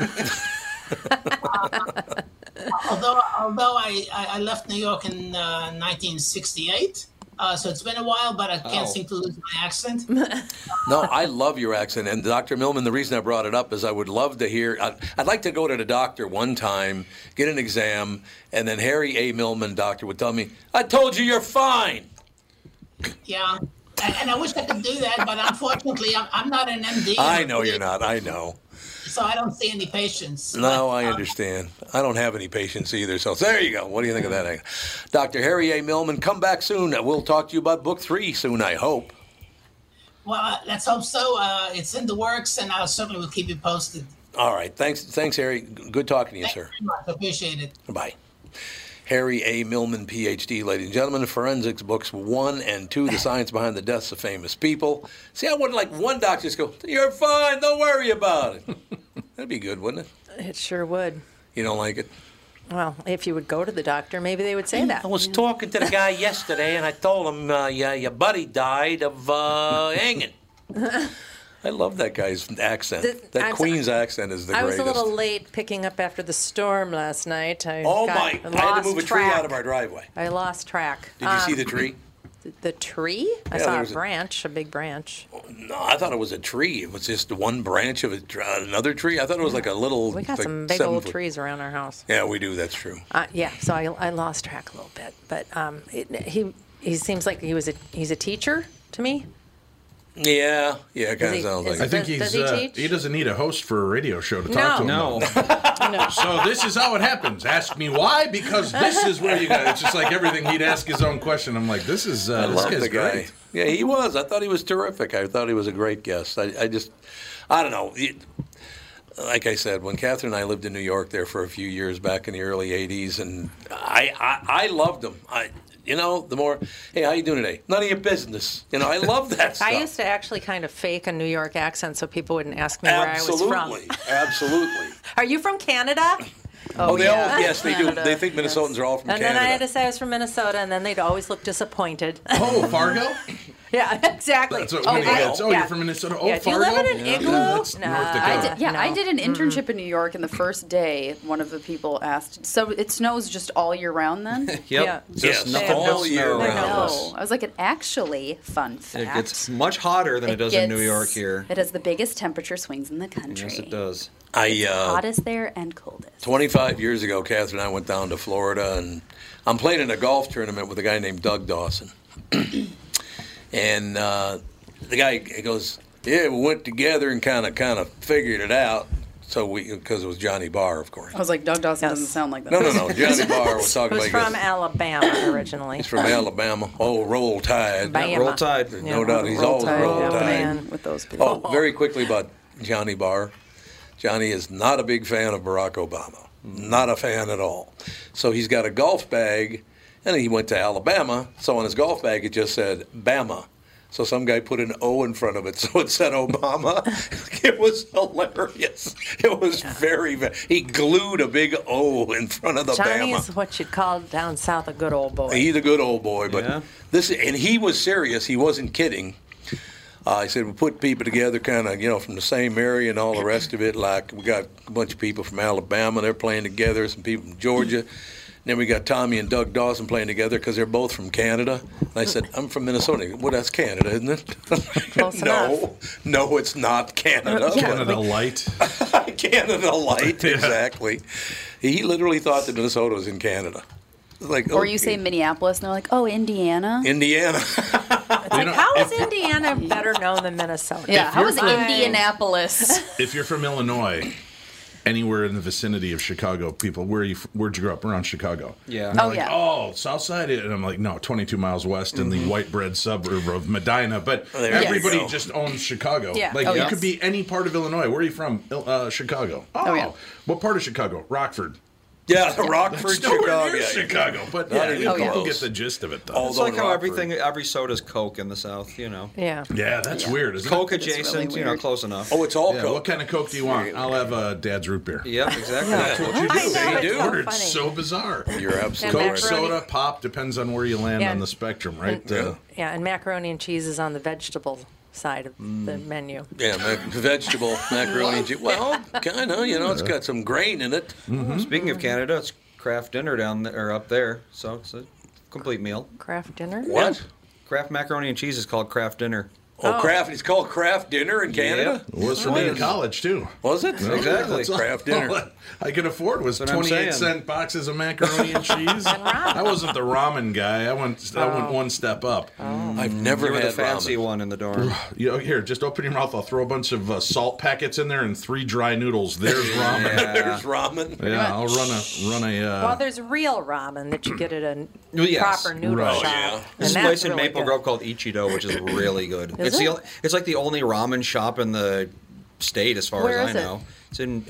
although I left New York in 1968, so it's been a while, but I can't seem to lose my accent. No, I love your accent. And Dr. Millman, the reason I brought it up is I would love to hear. I'd like to go to the doctor one time, get an exam, and then Harry A. Millman, doctor, would tell me, "I told you you're fine." Yeah, and I wish I could do that, but unfortunately, I'm not an MD. I know you're not. I know. So I don't see any patients. No, I understand. I don't have any patients either. So there you go. What do you think of that? Dr. Harry A. Millman, come back soon. We'll talk to you about book 3 soon, I hope. Well, let's hope so. It's in the works, and I certainly will keep you posted. All right. Thanks, Harry. Good talking to you, sir. Thank you very much. Appreciate it. Bye. Harry A. Millman, PhD, ladies and gentlemen, Forensics Books 1 and 2, The Science Behind the Deaths of Famous People. See, I wouldn't like one doctor just go, "You're fine, don't worry about it." That'd be good, wouldn't it? It sure would. You don't like it? Well, if you would go to the doctor, maybe they would say that. I was talking to the guy yesterday, and I told him, your buddy died of hanging. I love that guy's accent. That Queen's accent is the greatest. I was a little late picking up after the storm last night. I had to move a tree out of our driveway. I lost track. Did you see the tree? The tree? I saw a big branch. No, I thought it was a tree. It was just one branch of another tree. I thought it was like a little. We got some big old trees around our house. Yeah, we do. That's true. So I lost track a little bit, but he seems like he's a teacher to me. Yeah, kind of sounds like it. I think he doesn't need a host for a radio show to talk to him. No. So this is how it happens. Ask me why, because this is where you got. It's just like everything. He'd ask his own question. I'm like, this is I this love guy's the guy. great. Yeah, he was. I thought he was terrific. I thought he was a great guest. I don't know. Like I said, when Catherine and I lived in New York there for a few years back in the early '80s, and I loved him. The more, "Hey, how you doing today?" "None of your business." I love that stuff. I used to actually kind of fake a New York accent so people wouldn't ask me where I was from. Absolutely. Are you from Canada? Yes, they do. They think Minnesotans are all from Canada. And then I had to say I was from Minnesota, and then they'd always look disappointed. Oh, Fargo? Yeah, exactly. That's what you're from Minnesota. Oh, Fargo? Do you live in an igloo? That's North Dakota. I did an internship in New York, and the first day, one of the people asked, "So it snows just all year round then?" Yep. Yeah. Just nothing all year round. No. I was like, fun fact. It gets much hotter than it does in New York here. It has the biggest temperature swings in the country. Yes, it does. Hottest there and coldest. 25 years ago, Catherine and I went down to Florida, and I'm playing in a golf tournament with a guy named Doug Dawson. And the guy goes, "Yeah, we went together and kind of figured it out." So because it was Johnny Barr, of course. I was like, Doug Dawson doesn't sound like that. No. Johnny Barr was talking about. He was from Alabama originally. He's from Alabama. Oh, Roll Tide. Roll Tide. No doubt. He's always Roll Tide. Man, with those people. Oh, very quickly about Johnny Barr. Johnny is not a big fan of Barack Obama. Not a fan at all. So he's got a golf bag, and he went to Alabama. So on his golf bag, it just said Bama. So some guy put an O in front of it, so it said Obama. It was hilarious. It was very. He glued a big O in front of the Johnny Bama. is what you'd call down south a good old boy. He's a good old boy, but and he was serious. He wasn't kidding. He said, we put people together kind of, from the same area and all the rest of it. Like, we got a bunch of people from Alabama. They're playing together. Some people from Georgia. And then we got Tommy and Doug Dawson playing together because they're both from Canada. And I said, I'm from Minnesota. Well, that's Canada, isn't it? Close enough. No, it's not Canada. Canada Light. Canada Light, exactly. He literally thought that Minnesota was in Canada. Like, or you say Minneapolis, and they're like, "Oh, Indiana." Indiana. It's like, how is Indiana better known than Minnesota? Yeah, how is Indianapolis? If you're from Illinois, anywhere in the vicinity of Chicago, people, where'd you grow up? Around Chicago. Yeah. And they're Oh, like, yeah. oh, South Side? And I'm like, no, 22 miles west in the white bread suburb of Medina. But there you everybody go. just owns Chicago. Yeah. Like, Oh, you yes. could be any part of Illinois. Where are you from? Chicago. Oh, yeah. What part of Chicago? Rockford. Yeah, Rockford, It's nowhere Chicago. near Yeah. Chicago. But Not yeah, even people close. get the gist of it, though. Although It's like how Rockford- every soda's Coke in the South, you know. Yeah. Yeah, that's weird, isn't Coke it? adjacent, really you know, weird. close enough. Oh, it's all Yeah, Coke. what kind of Coke do you want? I'll have Dad's root beer. Yep, exactly. That's what you do. I know, They it's so ordered funny. so bizarre. You're absolutely Coke, right. soda, pop, depends on where you land Yeah. on the spectrum, right? Yeah, and macaroni and cheese is on the vegetable side of the menu. Yeah, vegetable macaroni and cheese. Well, kind of. You know, it's got some grain in it. Speaking of Canada, it's Kraft dinner down there, or up there, so it's a complete meal. Kraft dinner? What? Kraft macaroni and cheese is called Kraft dinner. Oh, Kraft. It's called Kraft Dinner in Canada? It was for me in college, too. Was it? No, Exactly. that's all- Kraft dinner. all I could afford was That's what I'm 28 saying. cent boxes of macaroni and cheese. I wasn't the ramen guy. I went one step up. I've never You were had the fancy ramen. one in the dorm. You know, here, just open your mouth. I'll throw a bunch of salt packets in there and 3 dry noodles. There's ramen. There's ramen. Yeah, I'll run a. Well, there's real ramen that you get at a Yes. proper noodle Right. shop. Yeah. and There's a that's place in really Maple good. Grove called Ichido, which is really good. Is it's it? it's like the only ramen shop in the state, as far Where as is I it? know. It's in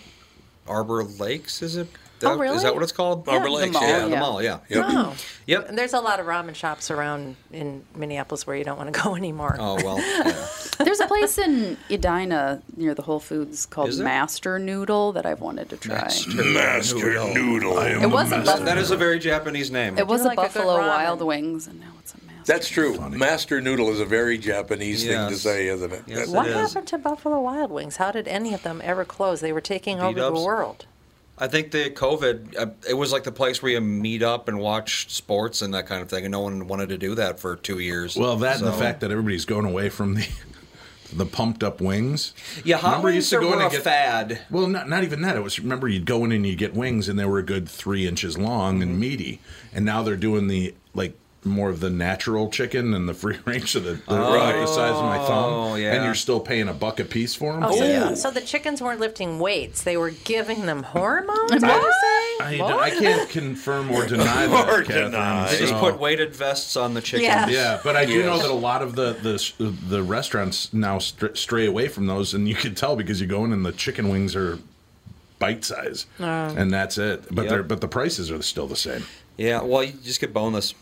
Arbor Lakes, is it? Oh, really? Is that what it's called? Arbor the Lakes, mall, yeah. The mall, yeah. Yep. Oh. Yep. And there's a lot of ramen shops around in Minneapolis where you don't want to go anymore. Oh, well, yeah. There's a place in Edina near the Whole Foods called Is there? Master Noodle that I've wanted to try. Master Noodle. It was a buffalo. That is a very Japanese name. It was do a like a good Buffalo ramen. Wild Wings, and now it's a Master. That's true. Master Noodle is a very Japanese thing to Yes. say, isn't it? Yes, What it is. happened to Buffalo Wild Wings? How did any of them ever close? They were taking over the B-dubs? world. I think the COVID, it was like the place where you meet up and watch sports and that kind of thing, and no one wanted to do that for 2 years. Well, that and the So- fact that everybody's going away from the pumped up wings. Yeah, hot Remember you wings used to go were in and a get fad. Well, not even that. It was, remember, you'd go in and you get wings, and they were a good 3 inches long and meaty. And now they're doing the more of the natural chicken and the free range of the size of my thumb. Oh, yeah. And you're still paying $1 a piece for them. Oh, so the chickens weren't lifting weights; they were giving them hormones. What are you saying? I can't confirm or deny that, Catherine. They just so- put weighted vests on the chickens. Yeah. Yeah, but I do know that a lot of the restaurants now stray away from those, and you can tell because you go in and the chicken wings are bite size, and that's it. But Yep. but the prices are still the same. Yeah, well, you just get boneless.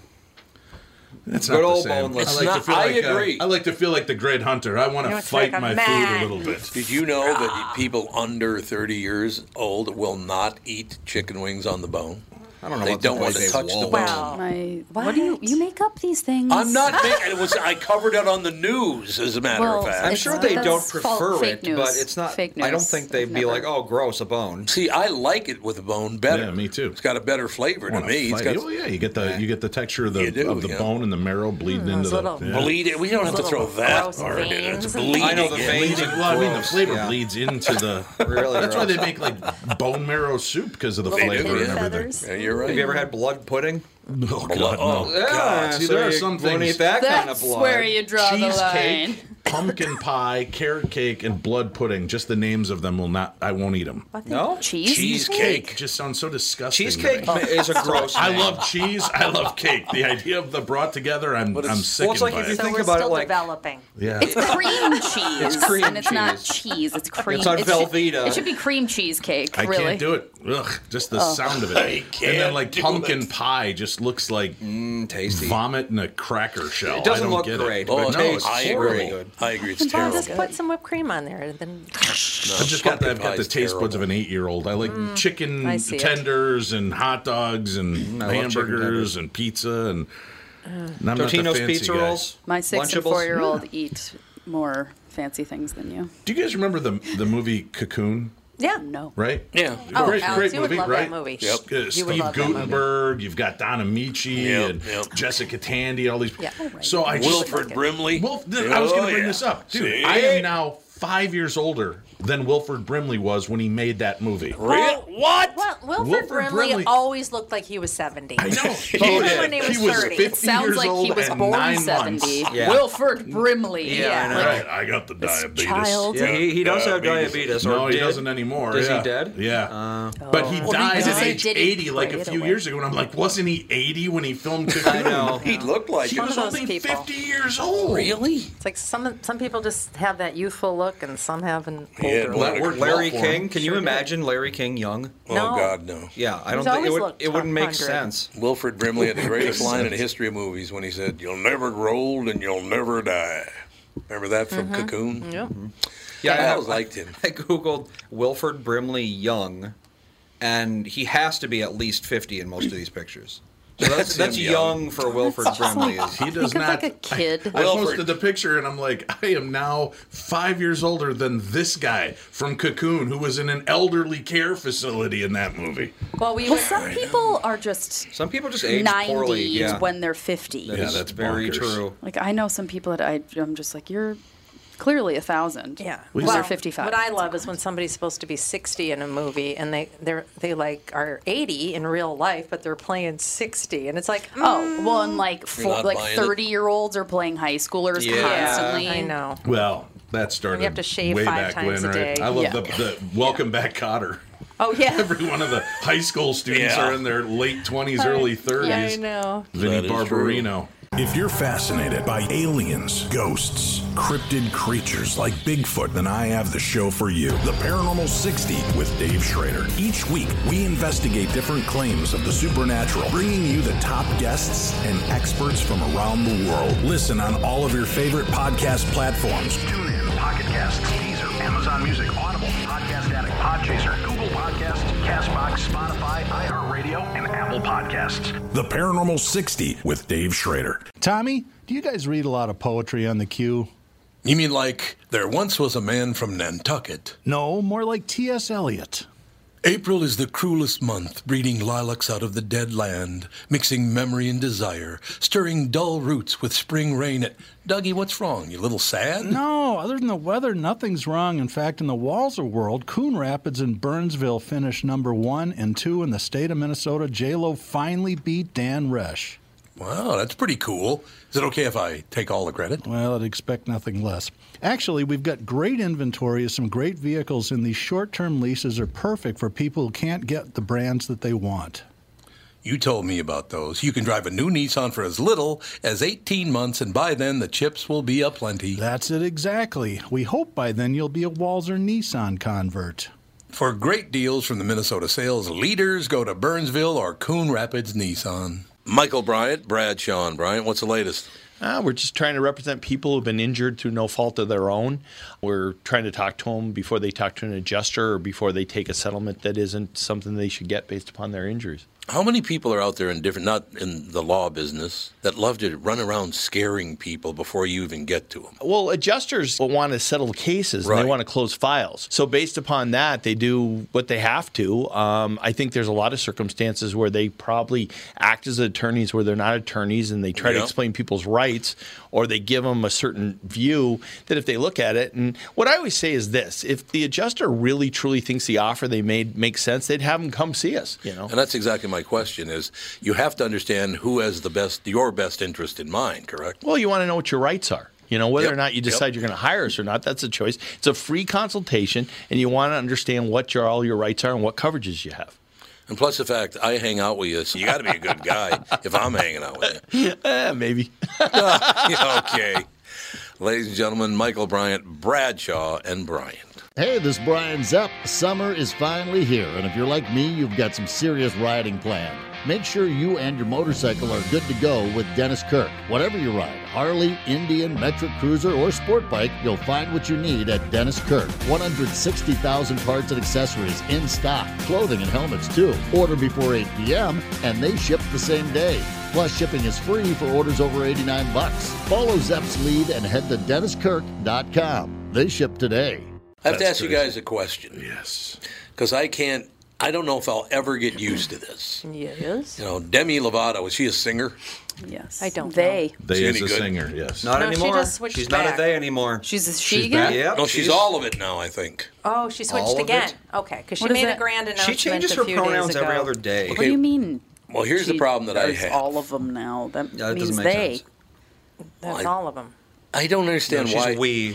That's Good not old the same. boneless. I like to It's feel not- I like agree. I like to feel like the great hunter. I want You to want to fight feel my like a food a man. little bit. Did you know that people under 30 years old will not eat chicken wings on the bone? I don't know They what don't the want boy to Dave touch the Wall- bone. Wow. What do you make up these things? I'm not making it. I covered it on the news, as a matter Well, of fact. I'm It's- sure they that's don't false- prefer fake it, news. but it's not. Fake I don't news. think they'd I've be never- like, "Oh, gross, a bone." See, I like it with a bone better. Yeah, me too. It's got a better flavor to Wanna me. It's fight. got Oh yeah, you get the texture of You do, the yeah. bone and the marrow bleeding into those the little bleed it. We don't have to throw Little that gross part in. It's veins. bleeding. I know the in. veins. Well, I mean, the Gross, flavor yeah. bleeds into the. Really That's why they gross. make like bone marrow soup because of the Little flavor pig and everything. feathers. Yeah, you're right. Have you ever had blood pudding? Oh God, no. Oh, Yeah, God. See, so there are you some won't things- eat that kind of That's blood. where you draw the line. Cheesecake, pumpkin pie, carrot cake, and blood pudding. Just the names of them will not. I won't eat them. No? Cheesecake just sounds so disgusting. to Cheesecake me. is a gross. I name. love cheese. I love cake. The idea of the brought together, I'm sickened well, it's like by if you it. So think we're about it, still like developing. Yeah. It's cream cheese. It's cream and it's not cheese. cheese. It's cream. It's on it should- Velveeta. It should be cream cheesecake. I really. can't do it. Ugh, just the sound of it. I can't and then like do pumpkin it. pie just looks like tasty. vomit in a cracker shell. It doesn't I don't look get great, It. but Oh, it no, tastes I really agree. good. I agree. It's Well, terrible. just put some whipped cream on there, and then I've got pumpkin the pie's taste buds of terrible. an 8-year-old. I like I chicken see it. tenders and hot dogs and I love chicken hamburgers tenders. and pizza and I'm not the Totino's fancy pizza guy. rolls. My 6 and Lunchables? 4-year-old eat more fancy things than you. Do you guys remember the movie Cocoon? yeah. No. Right? Yeah. Oh, great, Alex, great you would movie, love right? that movie. Yep. You would Steve love that movie. Gutenberg, you've got Donna Michi Yep, and yep. Jessica Tandy, all these. Yeah. So I just Wilford Brimley. I was going to bring yeah. this up, dude. See? I am now 5 years older than Wilford Brimley was when he made that movie. What? What? Well, Wilford Brimley always looked like he was 70. I know. Even when he was 30. 50 It sounds years like old he was and born 9 70. months. Yeah. Wilford Brimley. Yeah, Right, I got the diabetes. child. Yeah, he does have diabetes. No, or he did. doesn't anymore. Is yeah. he dead? Yeah. But he Well, died because at they age didn't 80 like pray a it few away. years ago. And I'm like, wasn't he 80 when he filmed Cocoon? I know. He looked like He it. was One of those only people. 50 years old. Really? It's like some people just have that youthful look and some have an Yeah, older well, look. that worked Larry well for him. King. Can you imagine Larry King young? Oh, No. God, no. Yeah, I He's don't think always it would. looked It wouldn't make 100. sense. Wilford Brimley had the greatest line in the history of movies when he said, "You'll never grow old and you'll never die." Remember that from Cocoon? Yeah. Yeah, I always liked him. I googled Wilford Brimley young, and he has to be at least 50 in most of these pictures. So that's him young for Wilford Brimley. He does He not. looks like a kid. I posted the picture and I'm like, I am now 5 years older than this guy from Cocoon, who was in an elderly care facility in that movie. Well, we Well, would, some people are just Some people just age 90s poorly. Yeah, when they're 50. That Yeah, is that's very bonkers. true. Like, I know some people that I'm just like, you're clearly 1,000. yeah. When Well, they're 55. What I love is when somebody's supposed to be 60 in a movie and they like are 80 in real life, but they're playing 60, and it's like, Oh, well, and like not buying it? 30-year-olds are playing high schoolers Yeah. constantly. I know. Well, that started You have to shave way 5 back times when, a right? day. I love Yeah. the Welcome Back Cotter. Oh yeah. Every one of the high school students Yeah. are in their late 20s, early 30s. I know. Vinny That is true. Barbarino. If you're fascinated by aliens, ghosts, cryptid creatures like Bigfoot, then I have the show for you. The Paranormal 60 with Dave Schrader. Each week, we investigate different claims of the supernatural, bringing you the top guests and experts from around the world. Listen on all of your favorite podcast platforms. Tune in, Pocket Casts, Deezer, Amazon Music, Audible, Podcast Addict, Podchaser, Google Podcasts, Castbox, Spotify, iHeartRadio, and Apple Podcasts. The Paranormal 60 with Dave Schrader. Tommy, do you guys read a lot of poetry on the queue? You mean like, there once was a man from Nantucket? No, more like T.S. Eliot. April is the cruelest month, breeding lilacs out of the dead land, mixing memory and desire, stirring dull roots with spring rain. Dougie, what's wrong? You a little sad? No, other than the weather, nothing's wrong. In fact, in the Walzer world, Coon Rapids and Burnsville finished number 1 and 2 in the state of Minnesota. J-Lo finally beat Dan Resch. Wow, that's pretty cool. Is it okay if I take all the credit? Well, I'd expect nothing less. Actually, we've got great inventory of some great vehicles, and these short-term leases are perfect for people who can't get the brands that they want. You told me about those. You can drive a new Nissan for as little as 18 months, and by then the chips will be aplenty. That's it exactly. We hope by then you'll be a Walzer Nissan convert. For great deals from the Minnesota sales leaders, go to Burnsville or Coon Rapids Nissan. Michael Bryant, Bradshaw and Bryant, what's the latest? We're just trying to represent people who've been injured through no fault of their own. We're trying to talk to them before they talk to an adjuster or before they take a settlement that isn't something they should get based upon their injuries. How many people are out there in different, not in the law business, that love to run around scaring people before you even get to them? Well, adjusters want to settle cases and Right. they want to close files. So based upon that, they do what they have to. I think there's a lot of circumstances where they probably act as attorneys where they're not attorneys and they try to Yeah. explain people's rights, or they give them a certain view that if they look at it, and what I always say is this: if the adjuster really truly thinks the offer they made makes sense, they'd have them come see us. You know. And that's exactly my question is you have to understand who has your best interest in mind, correct? Well, you want to know what your rights are. You know, whether Yep. or not you decide you're going to hire us or not, that's a choice. It's a free consultation, and you want to understand what all your rights are and what coverages you have. And plus the fact I hang out with you, so you got to be a good guy if I'm hanging out with you. Maybe. Okay. Ladies and gentlemen, Michael Bryant, Bradshaw and Bryant. Hey, this is Brian Zepp. Summer is finally here, and if you're like me, you've got some serious riding planned. Make sure you and your motorcycle are good to go with Dennis Kirk. Whatever you ride, Harley, Indian, Metric Cruiser, or Sport Bike, you'll find what you need at Dennis Kirk. 160,000 parts and accessories in stock, clothing and helmets too. Order before 8 p.m. and they ship the same day. Plus, shipping is free for orders over $89. Follow Zepp's lead and head to DennisKirk.com. They ship today. I have to ask you guys a question. Yes. Because I can't I don't know if I'll ever get used to this. Yes. You know, Demi Lovato, is she a singer? Yes. I don't They. They She is any a good? singer, yes. Not No, she anymore. just switched She's not back. a they anymore. She's a she She's again? back? Yep. No, she's all of it now, I think. Oh, she switched All of again. it? Okay, because she What is made a that? grand She announcement changes a her few pronouns days ago. every other day. What do you mean? Well, here's the problem that I There's have. all of them now. That Yeah, that means doesn't make they. sense. That's Well, all of them. I don't understand No, she's why. we.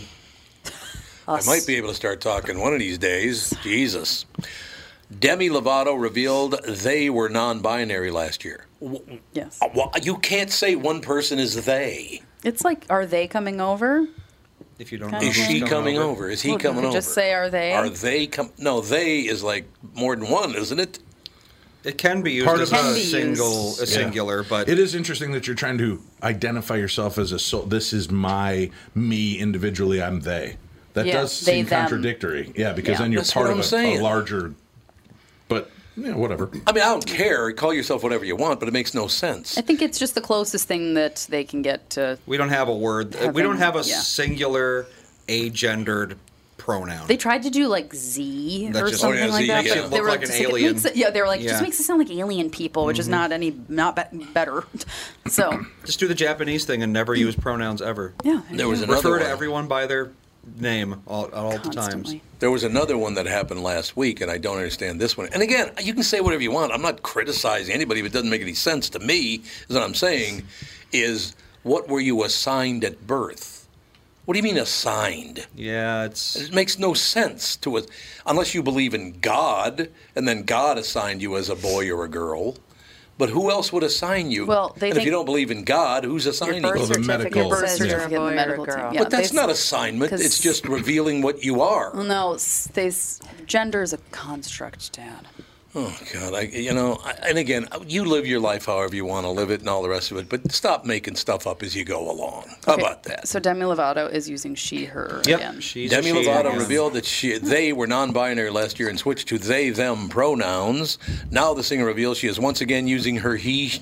I might be able to start talking one of these days. Jesus. Demi Lovato revealed they were non-binary last year. Yes. You can't say one person is they. It's like, are they coming over? If you don't Kind know Is of she thing. coming over? Is he Well, coming you over? just say, are they? Are they No, they is like more than one, isn't it? It can be used Part as of a the- singular, but it is interesting that you're trying to identify yourself as a soul. This is me individually. I'm they. That Yeah, does they, seem them. contradictory. Yeah, because Yeah. then you're That's part what of I'm saying. a larger. But yeah, whatever. I mean, I don't care. Call yourself whatever you want, but it makes no sense. I think it's just the closest thing that they can get to. we don't have a word. We don't Having- have a yeah. singular, agendered pronoun. They tried to do like Z That or just- something Oh, yeah, like Z, that. yeah. but It they looked were like an just it alien. makes it- yeah, they were like, Yeah. just makes it sound like alien people, which is not better. So Just do the Japanese thing and never use pronouns ever. yeah, There was another Refer to one. everyone by their name all the times. constantly. There was another one that happened last week, and I don't understand this one. And again, you can say whatever you want. I'm not criticizing anybody if it doesn't make any sense to me. Is what I'm saying is, what were you assigned at birth? What do you mean assigned? Yeah, it's It makes no sense to us unless you believe in God, and then God assigned you as a boy or a girl. But who else would assign you? Well, they and if think you don't believe in God, who's assigning Your birth you? the certificate medical- birth says you're a certificate and boy the or a medical girl. team. But that's they- not assignment. 'cause- It's just revealing what you are. Well, no, gender is a construct, Dad. Oh God! And again, you live your life however you want to live it, and all the rest of it. But stop making stuff up as you go along. How Okay, about that? So Demi Lovato is using she/her Yep. again. She's Demi a she Lovato again. revealed that they were non-binary last year and switched to they/them pronouns. Now the singer reveals she is once again using her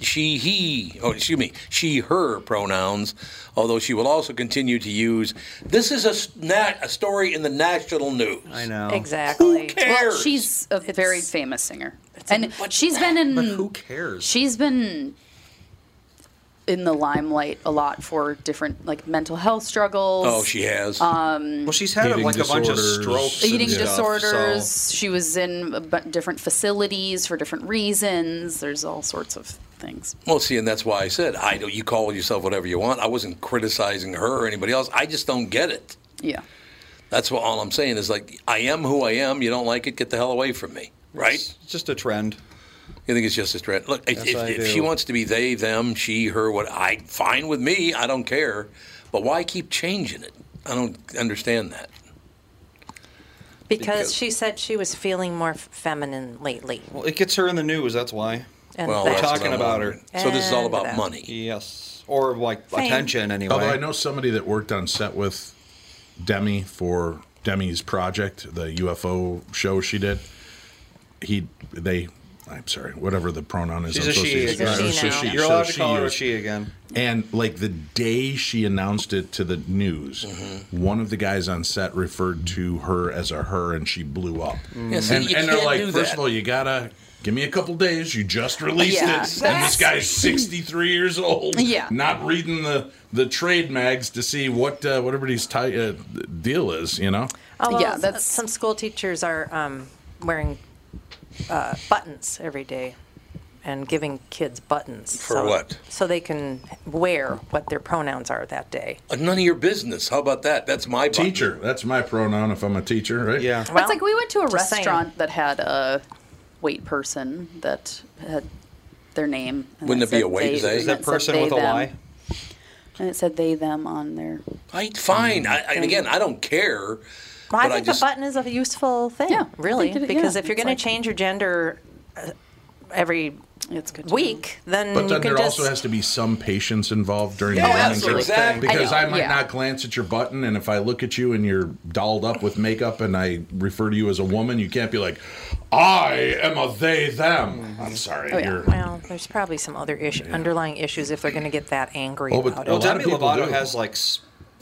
she/her pronouns, although she will also continue to use. This is a story in the national news. I know. Exactly. Who cares? Well, she's a very famous singer, and she's been in. But who cares? She's been in the limelight a lot for different like mental health struggles. Oh, she has. Well, she's had Eating like a bunch of disorders. strokes. and Eating stuff, disorders. so- She was in different facilities for different reasons. There's all sorts of things. Well, see, and that's why I said you call yourself whatever you want. I wasn't criticizing her or anybody else. I just don't get it. Yeah. That's what all I'm saying is like, I am who I am. You don't like it, get the hell away from me. Right? It's just a trend. You think it's just a threat? Look, Yes, I if do. she wants to be they, them, she, her, fine with me. I don't care. But why keep changing it? I don't understand that. Because she said she was feeling more feminine lately. Well, it gets her in the news. That's why. And Well, We're that's talking what I'm about her. wondering. So this is all And about that. money. Yes, or like Fame. attention anyway. Although I know somebody that worked on set with Demi for Demi's project, the UFO show she did. I'm sorry, whatever the pronoun is. She's I'm a supposed to she use. again. She's a she now. You're So allowed to she call her a used- she again. And like the day she announced it to the news, one of the guys on set referred to her as a her, and she blew up. Yeah, see, and you they're can't like, do first that. of all, you gotta give me a couple days. You just released Yeah, it, and this guy's 63 years old. Yeah. not reading the trade mags to see what everybody's deal is. You know. Oh, well, Yeah, that's- some school teachers are wearing buttons every day and giving kids buttons. For what? So they can wear what their pronouns are that day. None of your business. How about that? That's my button. Teacher. That's my pronoun if I'm a teacher, right? Yeah. Well, it's like we went to a just saying. restaurant that had a wait person that had their name. and Wouldn't it be said a wait they? and Is it that said person they, with a them. Y? And it said they, them on there. Fine. And again, I don't care. Well, I but think just, the button is a useful thing, Yeah, I really, think it- because yeah, if you're it's going to like- change your gender every It's good to week, then But you then can there just. also has to be some patience involved during Yeah, the learning absolutely. curve. Exactly. Because I I, know, might yeah. not glance at your button, and if I look at you and you're dolled up with makeup and I refer to you as a woman, you can't be like, I am a they, them. I'm sorry. Oh, yeah. You're, Well, there's probably some other underlying issues if they're going to get that angry Oh, but about a Well, it. lot of Demi people Lovato do. has like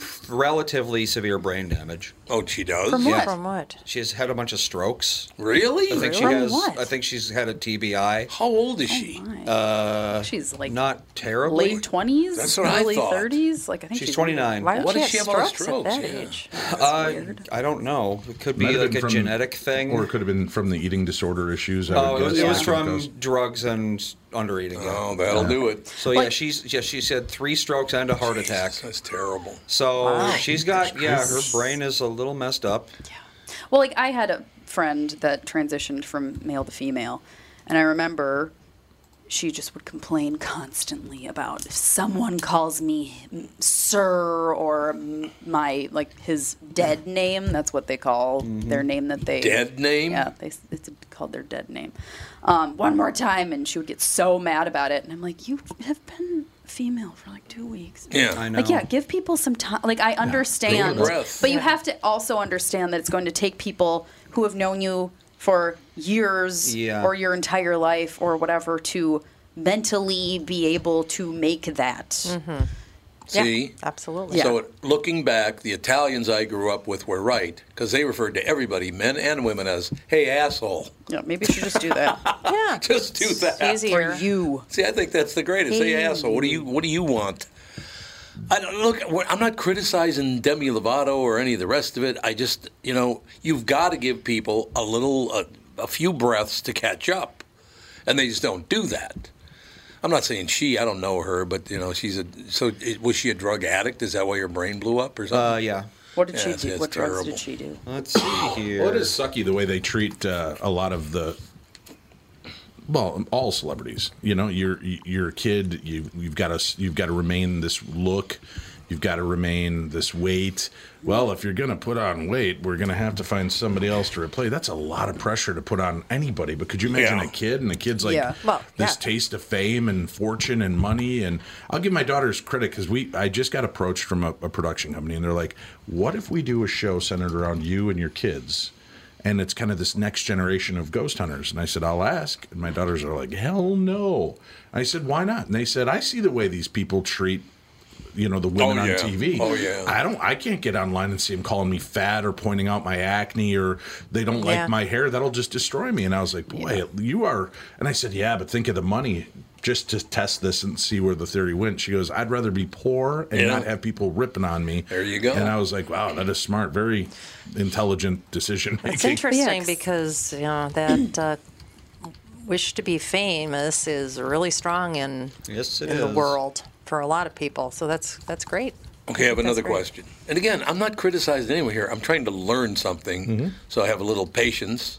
relatively severe brain damage. Oh, she does? From what? From what? She's had a bunch of strokes. Really? I think she From has. what? I think she's had a TBI. How old is she? She's like not terribly. late 20s, That's what I early thought. 30s. Like I think She's 29. Why What would does she she have have all the strokes at strokes? that Yeah. age? I don't know. It could Might be have like been a from- genetic thing. Or it could have been from the eating disorder issues. I Oh, would it was, guess. it was I think from those- drugs and under eating. Oh, that'll do it. So yeah, she's had 3 strokes and a heart attack. That's terrible. So Wow. she's got her brain is a little messed up. Well, like I had a friend that transitioned from male to female, and I remember she just would complain constantly about if someone calls me sir or my his dead name. That's what they call their name that they Dead name? Yeah, it's called their dead name. One more time, and she would get so mad about it, and I'm like, you have been female for like 2 weeks. Yeah, I know. Like, yeah, give people some time. Like, I understand, Take a breath. but you have to also understand that it's going to take people who have known you for years Yeah. or your entire life or whatever to mentally be able to make that. See? Yeah, absolutely. So looking back, the Italians I grew up with were right because they referred to everybody, men and women, as "Hey asshole." Yeah, maybe you should just do that. Yeah. Just do that. Easier. For you. See, I think that's the greatest. Hey asshole. What do you want? I don't look. I'm not criticizing Demi Lovato or any of the rest of it. I just, you've got to give people a few breaths to catch up, and they just don't do that. I'm not saying I don't know her, but was she a drug addict? Is that why your brain blew up or something? Yeah. What did she that's- do? that's What drugs terrible. did she do? Let's see here. Well, it is sucky the way they treat a lot of the. Well, all celebrities. You're a kid. You've got to remain this look. You've got to remain this weight. Well, if you're going to put on weight, we're going to have to find somebody else to replace. That's a lot of pressure to put on anybody. But could you imagine a kid, and the kid's like this taste of fame and fortune and money? And I'll give my daughters credit because I just got approached from a production company, and they're like, "What if we do a show centered around you and your kids?" And it's kind of this next generation of ghost hunters. And I said, I'll ask. And my daughters are like, hell no. I said, why not? And they said, I see the way these people treat, the women on TV. Oh, yeah. I can't get online and see them calling me fat or pointing out my acne or they don't like my hair. That'll just destroy me. And I was like, boy, you are. And I said, yeah, but think of the money just to test this and see where the theory went. She goes, I'd rather be poor and not have people ripping on me. There you go. And I was like, wow, that is smart. Very intelligent decision making. It's interesting because that wish to be famous is really strong in the world for a lot of people. So that's great. Okay, I have another That's great. question. And again, I'm not criticizing anyone here. I'm trying to learn something, so I have a little patience.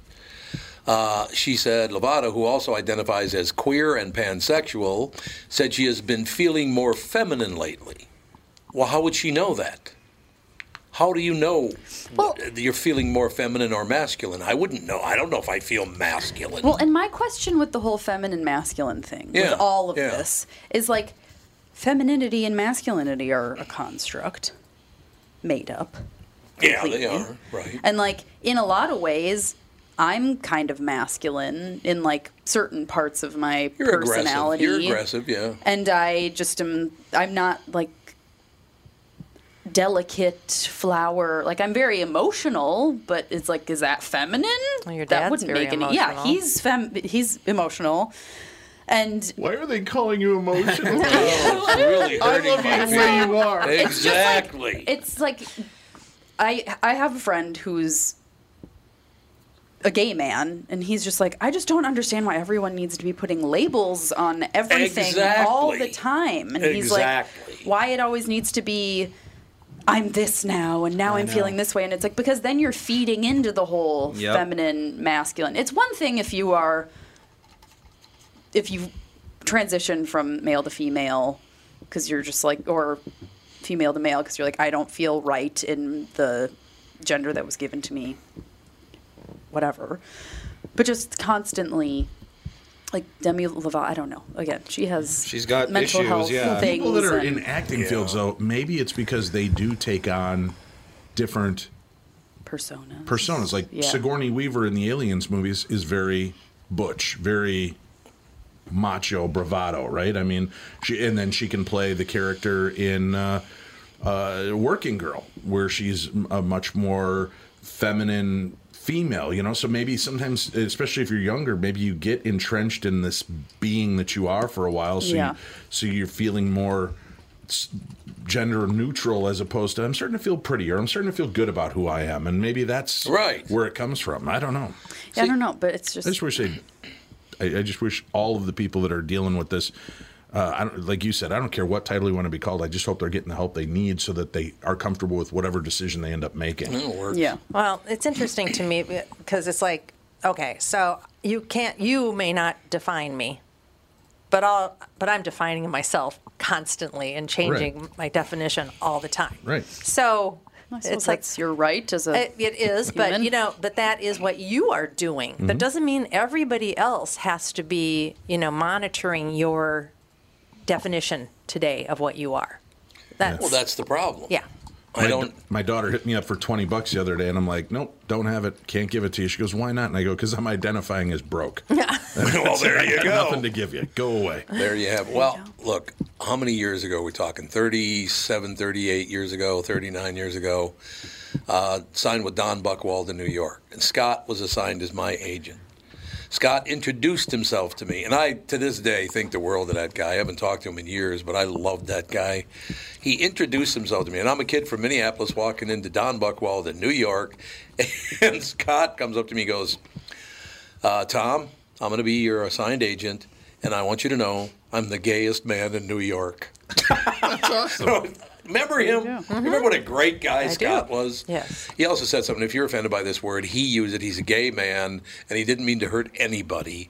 She said, Lovato, who also identifies as queer and pansexual, said she has been feeling more feminine lately. Well, how would she know that? How do you know you're feeling more feminine or masculine? I wouldn't know. I don't know if I feel masculine. Well, and my question with the whole feminine masculine thing, with all of this, is like femininity and masculinity are a construct made up. Yeah, completely. they are, right. And like in a lot of ways, I'm kind of masculine in like certain parts of my personality. You're aggressive, yeah. And I'm not like delicate flower. Like I'm very emotional, but it's like, is that feminine? Well, your that dad's wouldn't very make any. emotional. Yeah, he's emotional. And why are they calling you emotional? It's really hurting I love you the way you are. Exactly. It's like I have a friend who's a gay man, and he's just like, I just don't understand why everyone needs to be putting labels on everything all the time. And he's like, why it always needs to be, I'm this now, and now I'm feeling this way. And it's like, because then you're feeding into the whole feminine, masculine. It's one thing if you transition from male to female, because you're just like, or female to male, because you're like, I don't feel right in the gender that was given to me. Whatever, but just constantly, like Demi Lovato. I don't know. Again, she's got mental issues, health things. People that are in acting fields, though, maybe it's because they do take on different personas. Like Sigourney Weaver in the Aliens movies is very butch, very macho, bravado, right? I mean, and then she can play the character in working girl, where she's a much more feminine female, so maybe sometimes, especially if you're younger, maybe you get entrenched in this being that you are for a while, so you're feeling more gender neutral as opposed to I'm starting to feel prettier, I'm starting to feel good about who I am, and maybe that's where it comes from. I don't know. I don't know, but it's just... I just wish all of the people that are dealing with this, like you said, I don't care what title you want to be called. I just hope they're getting the help they need so that they are comfortable with whatever decision they end up making. Yeah. Well, it's interesting to me because it's like, okay, so you may not define me, but I'm defining myself constantly and changing my definition all the time. Right. So it's like that's your right as a it is, human. but that is what you are doing. That doesn't mean everybody else has to be, monitoring your definition today of what you are. That's the problem. Yeah. My daughter hit me up for $20 the other day, and I'm like, nope, don't have it, can't give it to you. She goes, why not? And I go, because I'm identifying as broke. Well, there you go. Nothing to give you. Go away. There you have it. Well, look, how many years ago are we talking? 37, 38 years ago, 39 years ago. Signed with Don Buchwald in New York. And Scott was assigned as my agent. Scott introduced himself to me, and I, to this day, think the world of that guy. I haven't talked to him in years, but I loved that guy. He introduced himself to me, and I'm a kid from Minneapolis walking into Don Buchwald in New York, and Scott comes up to me and goes, Tom, I'm going to be your assigned agent, and I want you to know I'm the gayest man in New York. That's awesome. Remember him? Remember what a great guy Scott was? Yes. He also said something, if you're offended by this word, he used it. He's a gay man, and he didn't mean to hurt anybody.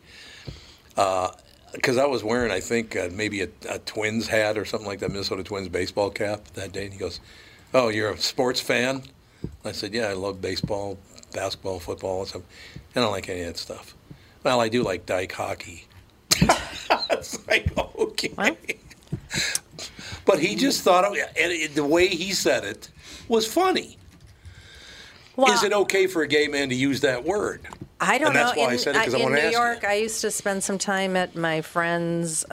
Because I was wearing, I think, maybe a Twins hat or something like that, Minnesota Twins baseball cap that day. And he goes, oh, you're a sports fan? I said, yeah, I love baseball, basketball, football, and stuff. I don't like any of that stuff. Well, I do like dyke hockey. It's like, okay. What? But he just thought, and the way he said it was funny. Well, is it okay for a gay man to use that word? I don't know. And that's why I said it, because I want to ask you. In New York, I used to spend some time at my friend's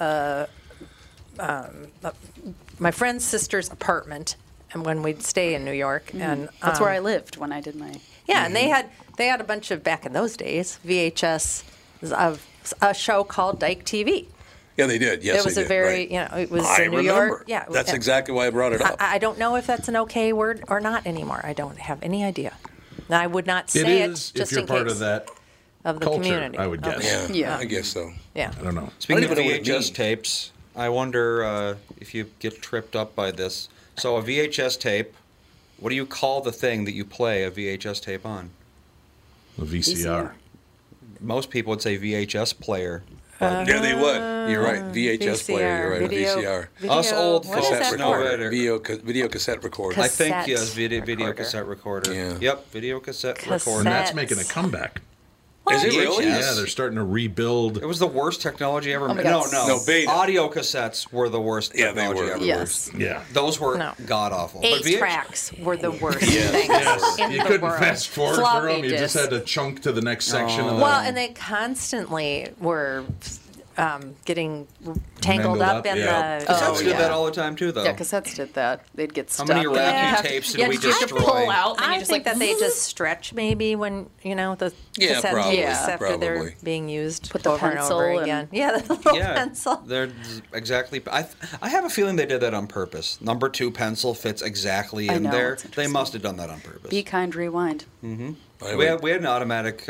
sister's apartment, and when we'd stay in New York, and that's where I lived when I did my. Yeah, and they had a bunch of, back in those days, VHS of a show called Dyke TV. Yeah, they did. Yes, it was they a very, right. It was I in New remember. York. Yeah, that's exactly why I brought it up. I don't know if that's an okay word or not anymore. I don't have any idea. I would not say it just if you're in part case of that of the culture, community. I would guess. Yeah, I guess so. Yeah, I don't know. Speaking of VHS tapes, I wonder if you get tripped up by this. So a VHS tape, what do you call the thing that you play a VHS tape on? A VCR. Most people would say VHS player. Yeah, they would. You're right. VHS player. You're right. VCR. Us old folks know better. Video cassette recorder. I think yes, video cassette recorder. Yeah. Yep, video cassette recorder. And that's making a comeback. Is it really? Yeah, they're starting to rebuild. It was the worst technology ever made. No, beta. Audio cassettes were the worst technology ever. Yes. Yeah. Those were god awful. 8 tracks were the worst things in You the couldn't world. fast forward Floppy through them. You just disks. had to chunk to the next section of them. Well, and they constantly were getting tangled up in the. Cassettes did that all the time too, though. Yeah, cassettes did that. They'd get stuck. How many Iraqi tapes did we destroy? Pull out, and then I you just think that they just stretch maybe when the cassette tapes after they're being used Put the over and pencil over and- again. Yeah, the little pencil. They're exactly. I have a feeling they did that on purpose. Number 2 pencil fits exactly I in know, there. it's They must have done that on purpose. Be kind, rewind. Mm-hmm. We had an automatic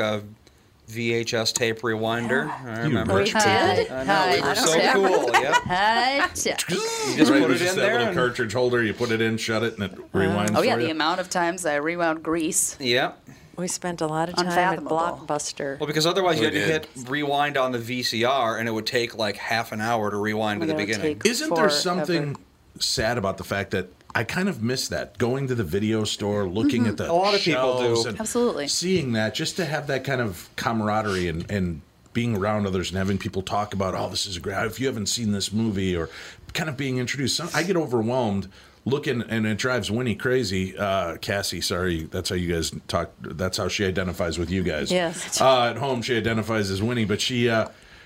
VHS tape rewinder. I remember. We did. I know, we were so cool. Yep. You just put it it just in that there little and- cartridge holder. You put it in, shut it, and it rewinds Oh yeah, for the you. amount of times I rewound Grease. Yep. We spent a lot of time at Unfathomable. Blockbuster. Well, because otherwise you had We to hit rewind on the VCR, and it would take like half an hour to rewind to the beginning. Isn't there something sad about the fact that I kind of miss that, going to the video store, looking at the A lot of people do. shelves and Absolutely. seeing that, just to have that kind of camaraderie and being around others and having people talk about, oh, this is great. If you haven't seen this movie, or kind of being introduced. I get overwhelmed looking, and it drives Winnie crazy. Cassie, sorry, that's how you guys talk. That's how she identifies with you guys. Yes. At home, she identifies as Winnie, but she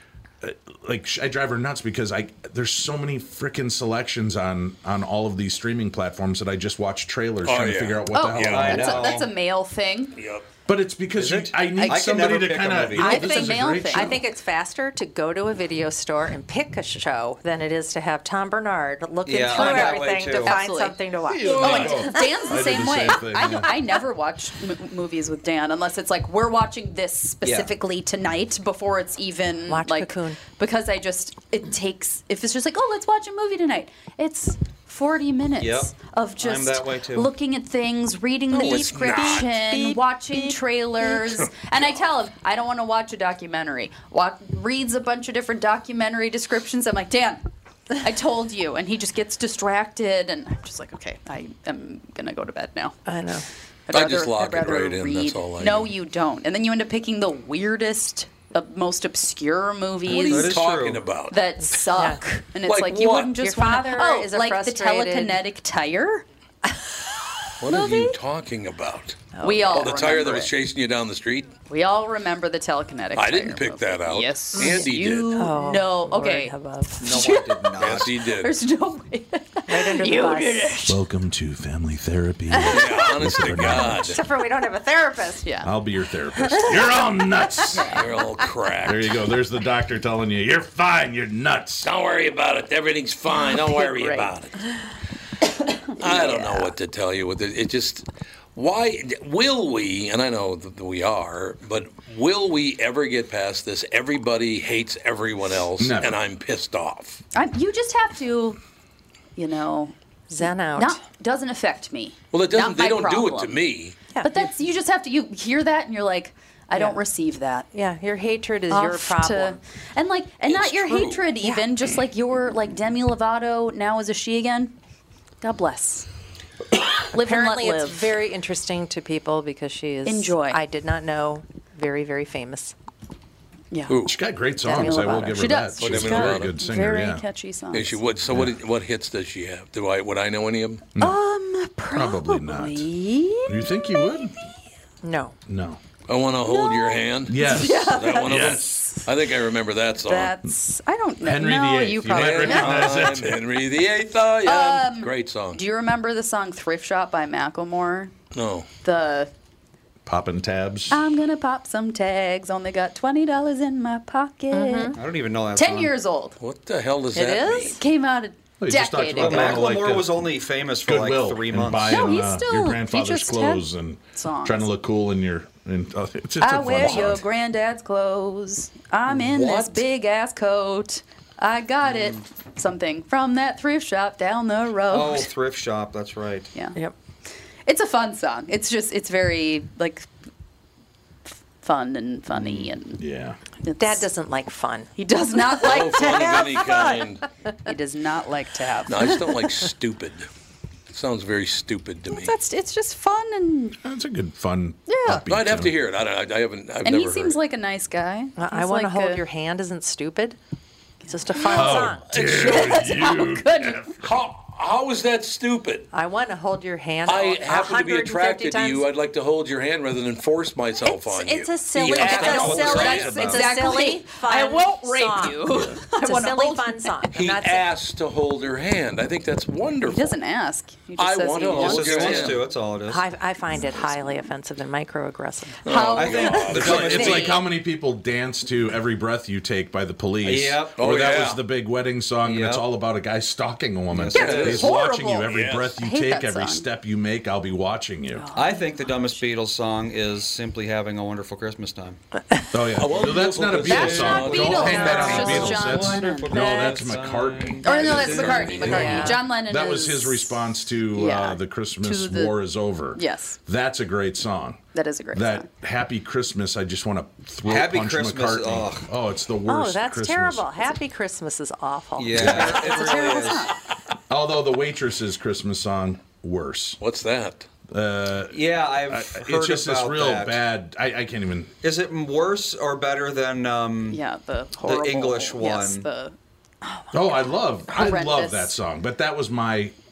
I drive her nuts because there's so many freaking selections on all of these streaming platforms that I just watch trailers trying to figure out what the hell. That's a male thing. Yep. But it's because I need somebody to kind of. I think it's faster to go to a video store and pick a show than it is to have Tom Bernard looking through everything to find something to watch. Dan's the same way. I never watch movies with Dan unless it's like we're watching this specifically tonight before it's even Cocoon. Because it takes, if it's just like, oh, let's watch a movie tonight, it's 40 minutes of just looking at things, reading the description, watching trailers. And I tell him, I don't want to watch a documentary. Reads a bunch of different documentary descriptions. I'm like, Dan, I told you. And he just gets distracted. And I'm just like, okay, I am going to go to bed now. I know. I just lock it right in. That's all I do. No, you don't. And then you end up picking the weirdest, most obscure movies. What are you talking about? That suck. And it's like you wouldn't just Your want father is a like frustrated... the telekinetic tire. What are you talking about? We all the tire that remember was chasing you down the street? We all remember the telekinetic tire. I didn't pick that out. Yes, Andy did. No, okay. No, I did not. Yes, he did. There's no way. You did it. Welcome to family therapy. Honest to God. Except for we don't have a therapist. Yeah. I'll be your therapist. You're all nuts. You're all cracked. There you go. There's the doctor telling you, you're fine. You're nuts. Don't worry about it. Everything's fine. Don't worry about it. I don't know what to tell you with it. It just, why will we, and I know that we are, but will we ever get past this? Everybody hates everyone else, and I'm pissed off. You just have to, zen out. Doesn't affect me. Well, it doesn't. Not They my don't do it problem. to me. Yeah. But you just have to. You hear that, and you're like, I don't receive that. Yeah, your hatred is your problem. And not your hatred even, just like your Demi Lovato now is a she again. God bless. Live Apparently, and let live. it's very interesting to people because she is. Enjoy. I did not know. Very, very famous. Yeah. She got great songs. I will give her She that. does. She's a very good singer. Very catchy songs. Yeah, she would. So what hits does she have? Would I know any of them? No. Probably not. You think you would? No. No. I want to hold your hand. Yes. Yeah, Is that one of them? Yes. I think I remember that song. I don't know. Henry no, VIII. you probably might recognize it. Henry VIII. I am. Great song. Do you remember the song "Thrift Shop" by Macklemore? No. The Popping tabs. I'm gonna pop some tags. Only got $20 in my pocket. I don't even know that 10 song. years old. What the hell does It that is? mean? Came out a Well, you just talked decade about ago. that. Macklemore Like, was only famous for Goodwill like 3 and months. buying No, he's your still- grandfather's he just clothes had and songs. trying to look cool in your. It's a I fun wear song. your granddad's clothes. I'm in this What? big ass coat. I got it. Something from that thrift shop down the road. Oh, Thrift Shop. That's right. Yeah. Yep. It's a fun song. It's very fun and funny and Yeah. Dad doesn't like fun. he does not like No to fun of have any fun. kind. He does not like to have No, I fun. just don't like stupid. It sounds very stupid to me. It's just fun and That's a good, fun. Yeah. upbeat I'd have to tune. hear it. I haven't. I've and never he seems heard. like a nice guy. I He's want to like hold a- your hand isn't stupid. It's just a fun How song. dare you? Good. How is that stupid? I want to hold your hand. I happen to be 150 attracted to you. times. I'd like to hold your hand rather than force myself on you. It's a silly, He it's asked to a hold silly, his hand. it's a Exactly. silly, fun I won't rape song. you. It's I a wanna silly, hold- fun song. He I'm not saying- asked to hold her hand. I think that's wonderful. He doesn't ask. He just I says want he to hold wants Just your wants hand. to. That's all it is. I find it highly offensive and microaggressive. How I think the It's dumbest like thing- how many people dance to "Every Breath You Take" by the Police. Yep. Or Oh, that yeah. was the big wedding song, and it's Yep. all about a guy stalking a woman. Yes, it He's is. watching you. Horrible. Every Yes. breath you I hate take, that every song. step you make, I'll be watching you. I think the dumbest Beatles song is "Simply Having a Wonderful Christmas Time." Oh yeah, well, no, that's not a Beatles that's song. not Don't Beatles. hang that on That's the just Beatles. John That's Lennon. no, that's McCartney. Or no, that's McCartney. Yeah. John Lennon. That was is- his response to Yeah. the Christmas To the- War is Over. Yes. That's a great song. That is a great That song. Happy Christmas, I just want to throat Happy punch Christmas, McCartney. ugh. Oh, it's the Oh, worst that's Christmas. terrible. Happy Christmas is awful. Yeah, it really is. Although the Waitress's Christmas song, worse. What's that? Yeah, I've heard It's just this about real that. bad. I can't even. Is it worse or better than Yeah, the horrible, English Yes, one? the Oh, I love Horrendous. that song. But that was my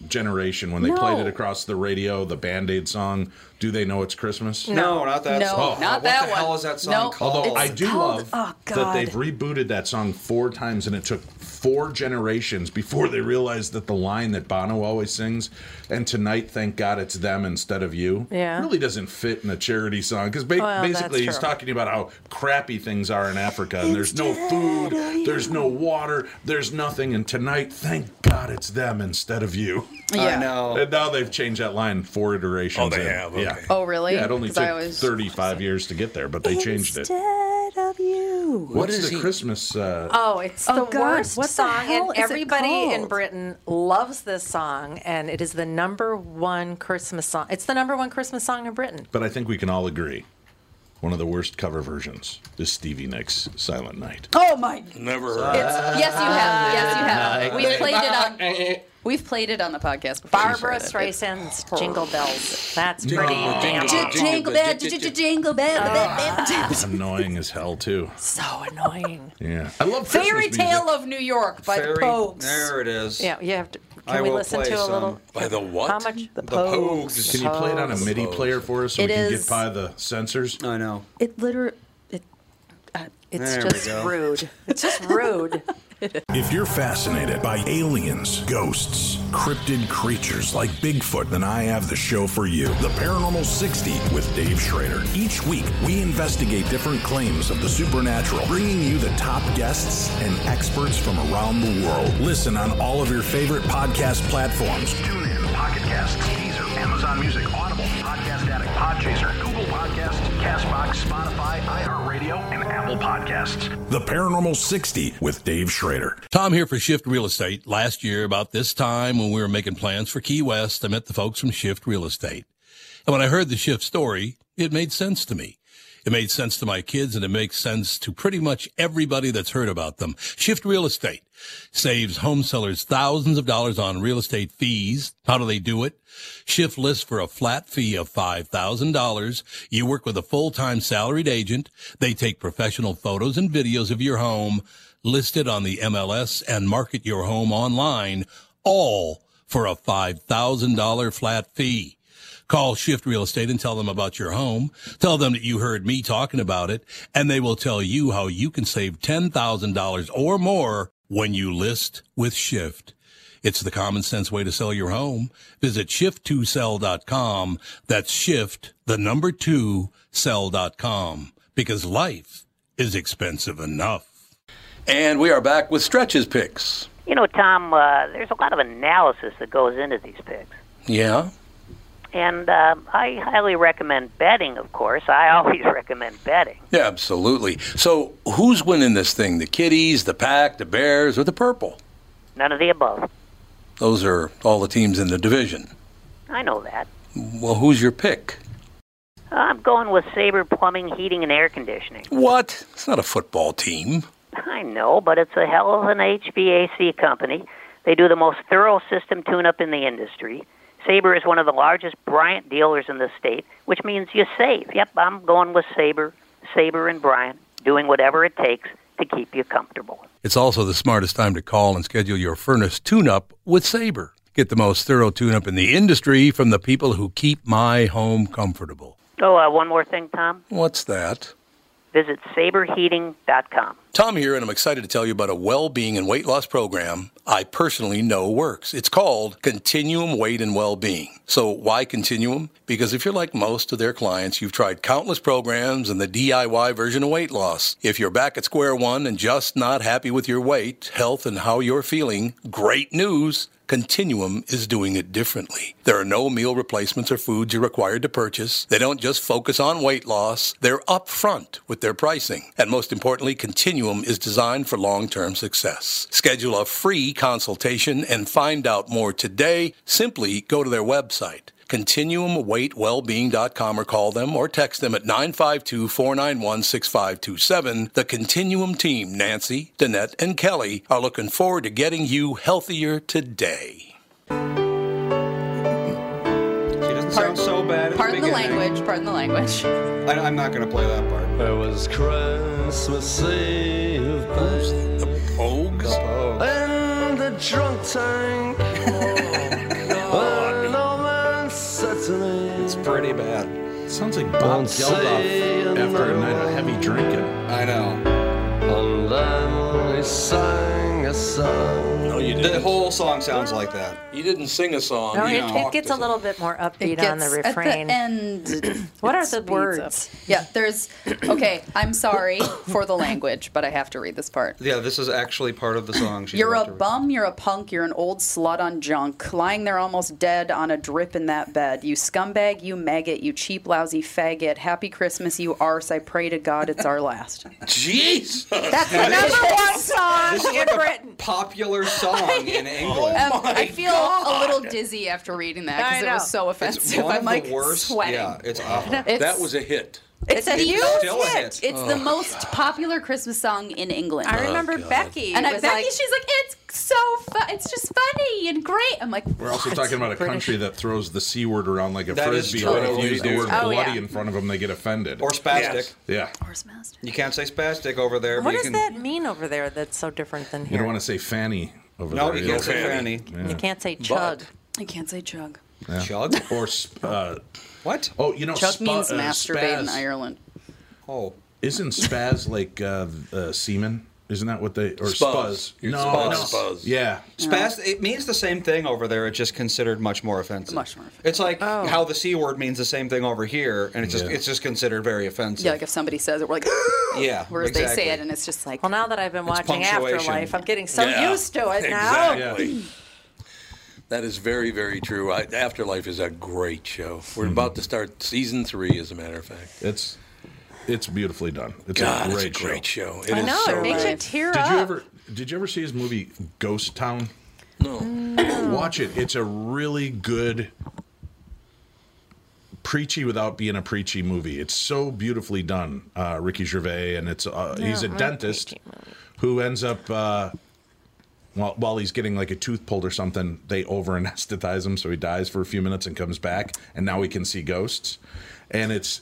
generation, when they played it across the radio, the Band-Aid song, Do They Know It's Christmas? No, not that song. Not that one. What the hell is that song called? Although I do love oh, that they've rebooted that song 4 times, and it took 4 generations before they realized that the line that Bono always sings, and tonight, thank God it's them instead of you, really doesn't fit in a charity song. Because basically he's talking about how crappy things are in Africa, and there's no food, there's no water, there's nothing, and tonight, thank God it's them instead of you. Yeah. I know. And now they've changed that line 4 iterations. Oh, they have? Okay. Yeah. Oh, really? Yeah, it only took 35 years to get there, but they changed it. Instead of you. What's the Christmas... it's the worst song, and everybody in Britain loves this song, and it is the #1 Christmas song. It's the #1 Christmas song in Britain. But I think we can all agree, one of the worst cover versions is Stevie Nicks' Silent Night. Oh, my. Never heard Yes, you have. Yes, you have. We've played it on... We've played it on boughbefore. Barbara Streisand's Jingle Bells. That's pretty damn Jingle bell, jingle bell. Annoying as hell, too. So annoying. Yeah. I love Christmas Fairy music. Tale of New York by the Pogues. There it is. Yeah, you have to... Can we listen to a little? By the what? How much? The Pogues. Can you play it on a MIDI player for us so It we can is- get by the sensors? I know. It literally... It's There we just go. rude. It's just rude. If you're fascinated by aliens, ghosts, cryptid creatures like Bigfoot, then I have the show for you. The Paranormal 60 with Dave Schrader. Each week, we investigate different claims of the supernatural, bringing you the top guests and experts from around the world. Listen on all of your favorite podcast platforms. Tune in, Pocket Casts, Deezer, Amazon Music, Audible, Podcast Addict, Podchaser, Google Podcasts, CastBox, Spotify, iHeartRadio, and Apple Podcasts. The Paranormal 60 with Dave Schrader. Tom here for Shift Real Estate. Last year, about this time when we were making plans for Key West, I met the folks from Shift Real Estate. And when I heard the Shift story, it made sense to me. It made sense to my kids, and it makes sense to pretty much everybody that's heard about them. Shift Real Estate saves home sellers thousands of dollars on real estate fees. How do they do it? Shift lists for a flat fee of $5,000. You work with a full-time salaried agent. They take professional photos and videos of your home, list it on the MLS, and market your home online, all for a $5,000 flat fee. Call Shift Real Estate and tell them about your home. Tell them that you heard me talking about it, and they will tell you how you can save $10,000 or more when you list with Shift. It's the common sense way to sell your home. Visit shift2sell.com. That's shift, the number 2, sell.com. Because life is expensive enough. And we are back with Stretch's picks. You know, Tom, there's a lot of analysis that goes into these picks. Yeah? And I highly recommend betting, of course. I always recommend betting. Yeah, absolutely. So who's winning this thing? The Kitties, the Pack, the Bears, or the Purple? None of the above. Those are all the teams in the division. I know that. Well, who's your pick? I'm going with Sabre Plumbing, Heating, and Air Conditioning. What? It's not a football team. I know, but it's a hell of an HVAC company. They do the most thorough system tune-up in the industry. Sabre is one of the largest Bryant dealers in the state, which means you save. Yep, I'm going with Sabre and Bryant, doing whatever it takes to keep you comfortable. It's also the smartest time to call and schedule your furnace tune-up with Sabre. Get the most thorough tune-up in the industry from the people who keep my home comfortable. Oh, one more thing, Tom. What's that? Visit saberheating.com. Tom here, and I'm excited to tell you about a well-being and weight loss program I personally know works. It's called Continuum Weight and Well-Being. So why Continuum? Because if you're like most of their clients, you've tried countless programs and the DIY version of weight loss. If you're back at square one and just not happy with your weight, health, and how you're feeling, great news. Continuum is doing it differently. There are no meal replacements or foods you're required to purchase. They don't just focus on weight loss. They're upfront with their pricing. And most importantly, Continuum is designed for long-term success. Schedule a free consultation and find out more today. Simply go to their website, ContinuumWeightWellbeing.com, or call them or text them at 952-491-6527. The Continuum team, Nancy, Danette, and Kelly, are looking forward to getting you healthier today. She doesn't sound so bad at Pardon the the beginning. language. Pardon the language. I'm not going to play that part. It was Christmas Eve, The Pogues? and the drunk tank. Sounds like Bob Geldof after a night of heavy drinking. I know. And then he sang a song. No, you didn't. The whole song sounds like that. You didn't sing a song. No, you it talked gets a a little bit more upbeat It on the gets- refrain. At the end, What it are the speeds words? up. Yeah, there's. Okay, I'm sorry for the language, but I have to read this part. Yeah, this is actually part of the song. She's You're about a to read. bum, you're a punk, you're an old slut on junk, lying there almost dead on a drip in that bed. You scumbag, you maggot, you cheap, lousy faggot. Happy Christmas, you arse. I pray to God it's our last. Jeez! That's the number one song This is in like a Britain. popular song in England. I feel a little dizzy after reading that I because it know. was so offensive. It's one I'm of like the worst. sweating. Yeah, it's awful. It's- That was a hit. It's a It's huge still a hit. hit. It's the most popular Christmas song in England. I remember Becky. And was Becky, like, she's like, it's so fun. It's just funny and great. I'm like, We're also what? talking about a British. country that throws the C word around like a That is frisbee. true. Or if you use the word Oh, bloody yeah. in front of them, they get offended. Or spastic. Yeah. You can't say spastic over there. what but you does can, that mean over there that's so different than You here? don't want to say fanny over No, there. you can't either. say fanny. Yeah. You can't say chug. I can't say chug. Yeah. Chug? Or what? Oh, you know, Chug means masturbate in spaz. Ireland. Oh. Isn't spaz like semen? Isn't that what they or Spuzz. spuzz? No, Spuzz. no. Spuzz. Yeah. Spaz, it means the same thing over there. It's just considered much more offensive. Much more offensive. It's like Oh. how the C word means the same thing over here, and Yeah. it's just considered very offensive. Yeah, like if somebody says it, we're like, Yeah, whereas they exactly. say it and it's just like, Well, now that I've been watching punctuation. Afterlife, I'm getting so Yeah, used to it now. Exactly. That is very, very true. Afterlife is a great show. We're about to start season 3, as a matter of fact. It's beautifully done. It's God, a it's great a great show. It I is know, so it makes you good. tear Did up. you ever see his movie Ghost Town? No. Watch it. It's a really good preachy without being a preachy movie. It's so beautifully done. Ricky Gervais, and it's he's a dentist who ends up while he's getting like a tooth pulled or something, they over anesthetize him, so he dies for a few minutes and comes back, and now he can see ghosts. And it's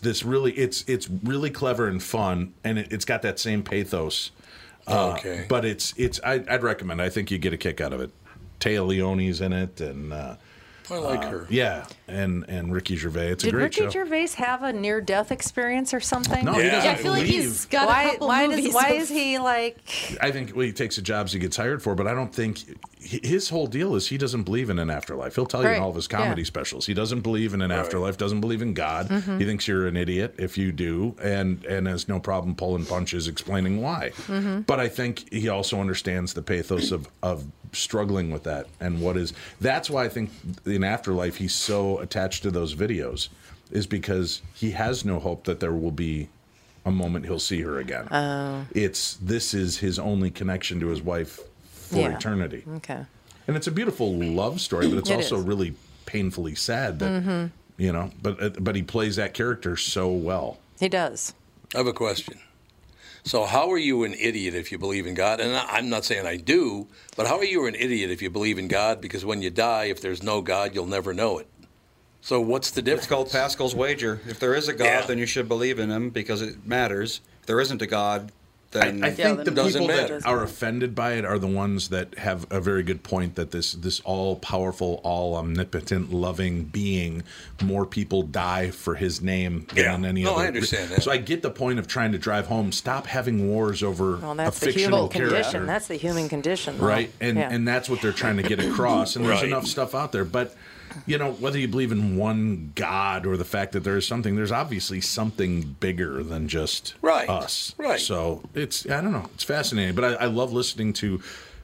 really clever and fun, and it's got that same pathos. Okay. But I'd recommend. I think you get a kick out of it. Taya Leone's in it, and I like her. Yeah, and Ricky Gervais. It's a Did great Ricky show. Gervais have a near-death experience or something? No, he doesn't. I feel like he's got a couple movies. Why is he like? I think he takes the jobs he gets hired for, but I don't think his whole deal is he doesn't believe in an afterlife. He'll tell you in Right, all of his comedy yeah. specials. He doesn't believe in an afterlife, doesn't believe in God. Mhm. He thinks you're an idiot if you do, and has no problem pulling punches explaining why. Mhm. But I think he also understands the pathos of struggling with that and that's why I think in Afterlife he's so attached to those videos, is because he has no hope that there will be a moment he'll see her again. Oh. This is his only connection to his wife for Yeah. eternity. Okay. And it's a beautiful love story, but it's It also is. really painfully sad that but he plays that character so well. He does. I have a question. So how are you an idiot if you believe in God? And I'm not saying I do, but how are you an idiot if you believe in God? Because when you die, if there's no God, you'll never know it. So what's the difference? It's called Pascal's wager. If there is a God, then you should believe in him because it matters. If there isn't a God, then I think the people matter. that are offended by it are the ones that have a very good point that this all-powerful, all-omnipotent, loving being, more people die for his name than any other. I understand that. So I get the point of trying to drive home, stop having wars over Well, a that's the fictional human condition. character. That's the human condition. though. Right, and Yeah. and that's what they're trying to get across. And there's Right. enough stuff out there, but whether you believe in one God or the fact that there is something, there's obviously something bigger than just us. Right. So I don't know, it's fascinating. But I love listening to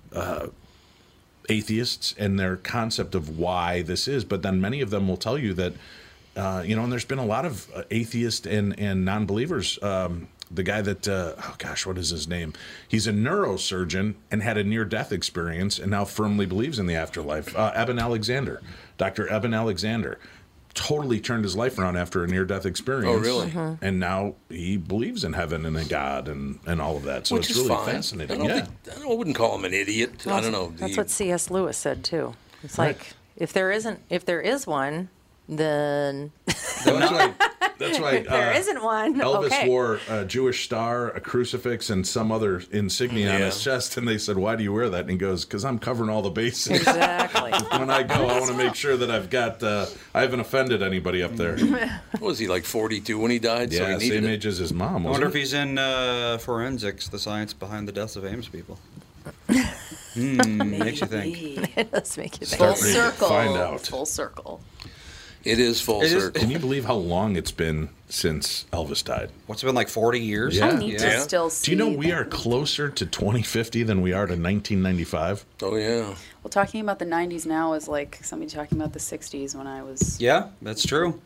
atheists and their concept of why this is. But then many of them will tell you that, and there's been a lot of atheists and non-believers. The guy that, what is his name? He's a neurosurgeon and had a near-death experience and now firmly believes in the afterlife. Eben Alexander, Dr. Eben Alexander, totally turned his life around after a near-death experience. Oh, really? And now he believes in heaven and a God and all of that. So Which it's is really fine. fascinating. I wouldn't call him an idiot. I don't know. That's what C.S. Lewis said too. It's Right. like if there is one, then That's why there isn't one. Elvis Okay. wore a Jewish star, a crucifix, and some other insignia on his chest. And they said, "Why do you wear that?" And he goes, "Because I'm covering all the bases. Exactly. When I go, I want to make sure that I've got, I haven't offended anybody up there." What was he, like 42 when he died? Yeah, so he needed same it. age as his mom. I wonder if Wasn't he's in forensics, the science behind the deaths of Ames people. Makes you think. It does make you think. Full Start reading. circle. Find out. Full circle. It is full circle. Can you believe how long it's been since Elvis died? What's it been, like 40 years? Yeah. I need to still see. Do you know we are closer to 2050 than we are to 1995? Oh, yeah. Well, talking about the 90s now is like somebody talking about the 60s when I was. Yeah, that's true.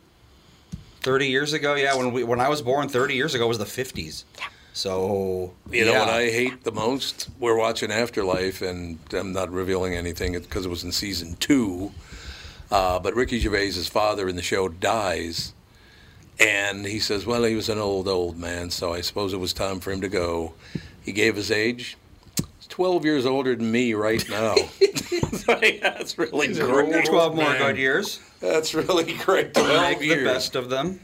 30 years ago, yeah, when I was born 30 years ago was the 50s. Yeah. So, You know what I hate the most? We're watching Afterlife, and I'm not revealing anything because it was in season 2. But Ricky Gervais's father in the show dies, and he says, well, he was an old man, so I suppose it was time for him to go. He gave his age. He's 12 years older than me right now. That's really great. 12 more good years. That's really great. 12 Make years. the best of them.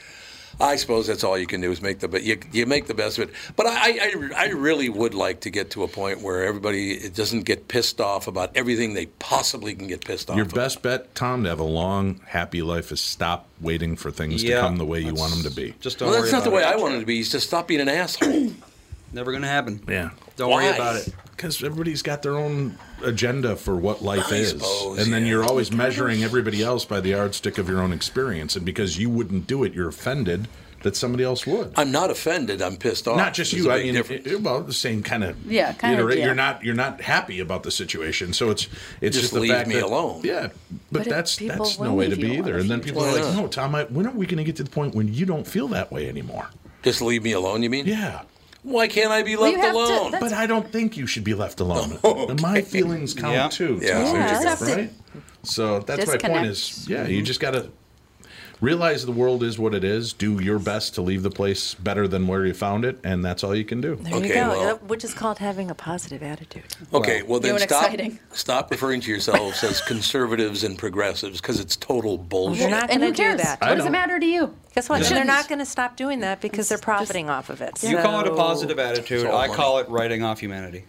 I suppose that's all you can do is make you make the best of it. But I really would like to get to a point where everybody doesn't get pissed off about everything they possibly can get pissed off Your about. best bet, Tom, to have a long, happy life is stop waiting for things to come the way you want them to be. Just don't Well, worry that's not the about way it. I wanted to be. He's just stop being an asshole. Never going to happen. Yeah. Don't worry about it. Because everybody's got their own agenda for what life I is. suppose, And then yeah. you're always measuring everybody else by the yardstick of your own experience. And because you wouldn't do it, you're offended that somebody else would. I'm not offended. I'm pissed off. Not just There's you. a I big mean, difference. well, the same kind of. Yeah, kind of. Yeah. You're not happy about the situation. So it's Just just the leave fact me that, alone. Yeah, but that's people no will way to leave you be alone either. if And then you people just- are like, Why not? "No, Tom, when are we going to get to the point when you don't feel that way anymore?" Just leave me alone, you mean? Yeah. Why can't I be Well, you left have to- alone? that's- But I don't think you should be left alone. Okay. My feelings count Yeah. too. Yeah. Tom, Yeah, you have to right? So that's my point is, yeah, you just got to realize the world is what it is. Do your best to leave the place better than where you found it, and that's all you can do. There you Okay, go. well- Which is called having a positive attitude. Okay, well then New and exciting. stop referring to yourselves as conservatives and progressives because it's total bullshit. They're not And going who to do cares? that. What does it matter to you? Guess what? Yeah. They're not going to stop doing that because they're profiting off of it. You call it a So- positive attitude. It's all I money. call it writing off humanity.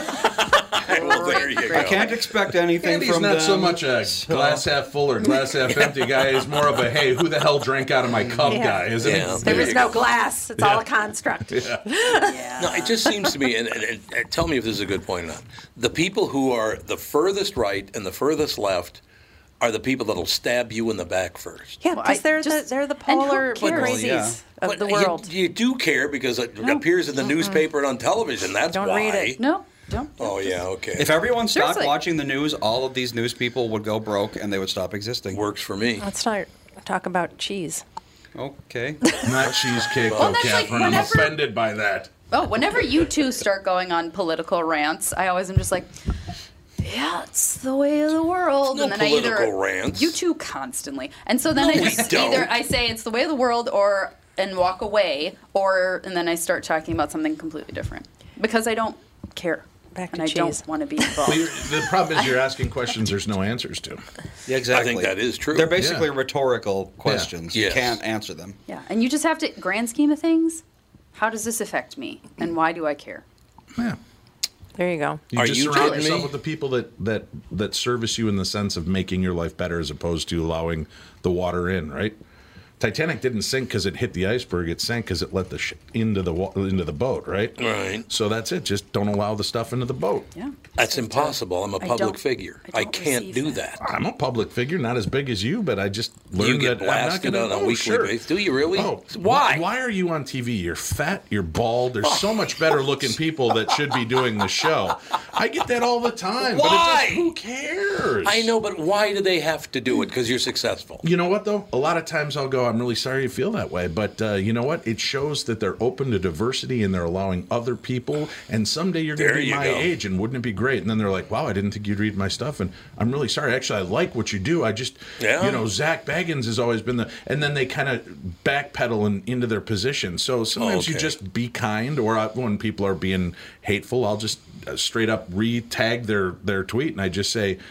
Well, there you go. I can't expect anything And he's from not them. so much a glass half full or glass half empty guy. He's more of a, hey, who the hell drank out of my cup Yeah. guy, isn't Yeah. he? There There is you no go. glass. It's all a construct. No, it just seems to me, and tell me if this is a good point or not. The people who are the furthest right and the furthest left are the people that'll stab you in the back first. Yeah, Well, because they're they're the and who polar cares? crazies Yeah. of But the world. You do care because it appears in the newspaper and on television. That's Don't why. read it. No, don't. Oh, yeah, okay. If everyone stopped Seriously. watching the news, all of these news people would go broke and they would stop existing. Works for me. Let's not talk about cheese. Okay. Not cheesecake, Well, though, that's like Catherine. I'm whenever- offended by that. Oh, whenever you two start going on political rants, I always am just like, yeah, it's the way of the world. No and then I either political rants. You two constantly, and so then No, I we just don't. either I say it's the way of the world, or and walk away, and then I start talking about something completely different because I don't care. Back to and I cheese. don't want to be involved. Well, the problem is you're asking questions there's no answers to. Yeah, exactly. I think that is true. They're basically Yeah. rhetorical questions. Yes. You can't answer them. Yeah, and you just have to, grand scheme of things, how does this affect me, and why do I care? Yeah. There you go. You Are just you surround kidding yourself me? with the people that service you in the sense of making your life better as opposed to allowing the water in, right? Titanic didn't sink because it hit the iceberg. It sank because it let the into the boat, right? Right. So that's it. Just don't allow the stuff into the boat. Yeah. That's impossible. I'm a I public don't- figure. I I don't can't receive do that. that. I'm a public figure, not as big as you, but I just learned You get that I'm not blasted going on a weekly basis. Do you really? Oh, Why? Why are you on TV? You're fat. You're bald. There's so much better looking people that should be doing the show. I get that all the time. But Why? who cares? I know, but why do they have to do it? Because you're successful. You know what, though? A lot of times I'll go, I'm really sorry you feel that way. But you know what? It shows that they're open to diversity and they're allowing other people. And someday you're going to There be you my go. age, and wouldn't it be great? And then they're like, wow, I didn't think you'd read my stuff. And I'm really sorry. Actually, I like what you do. I just, Yeah. you know, Zach Baggins has always been the. And then they kind of backpedal into their position. So sometimes you Okay. just be kind, or when people are being hateful, I'll just straight up re-tag their tweet. And I just say,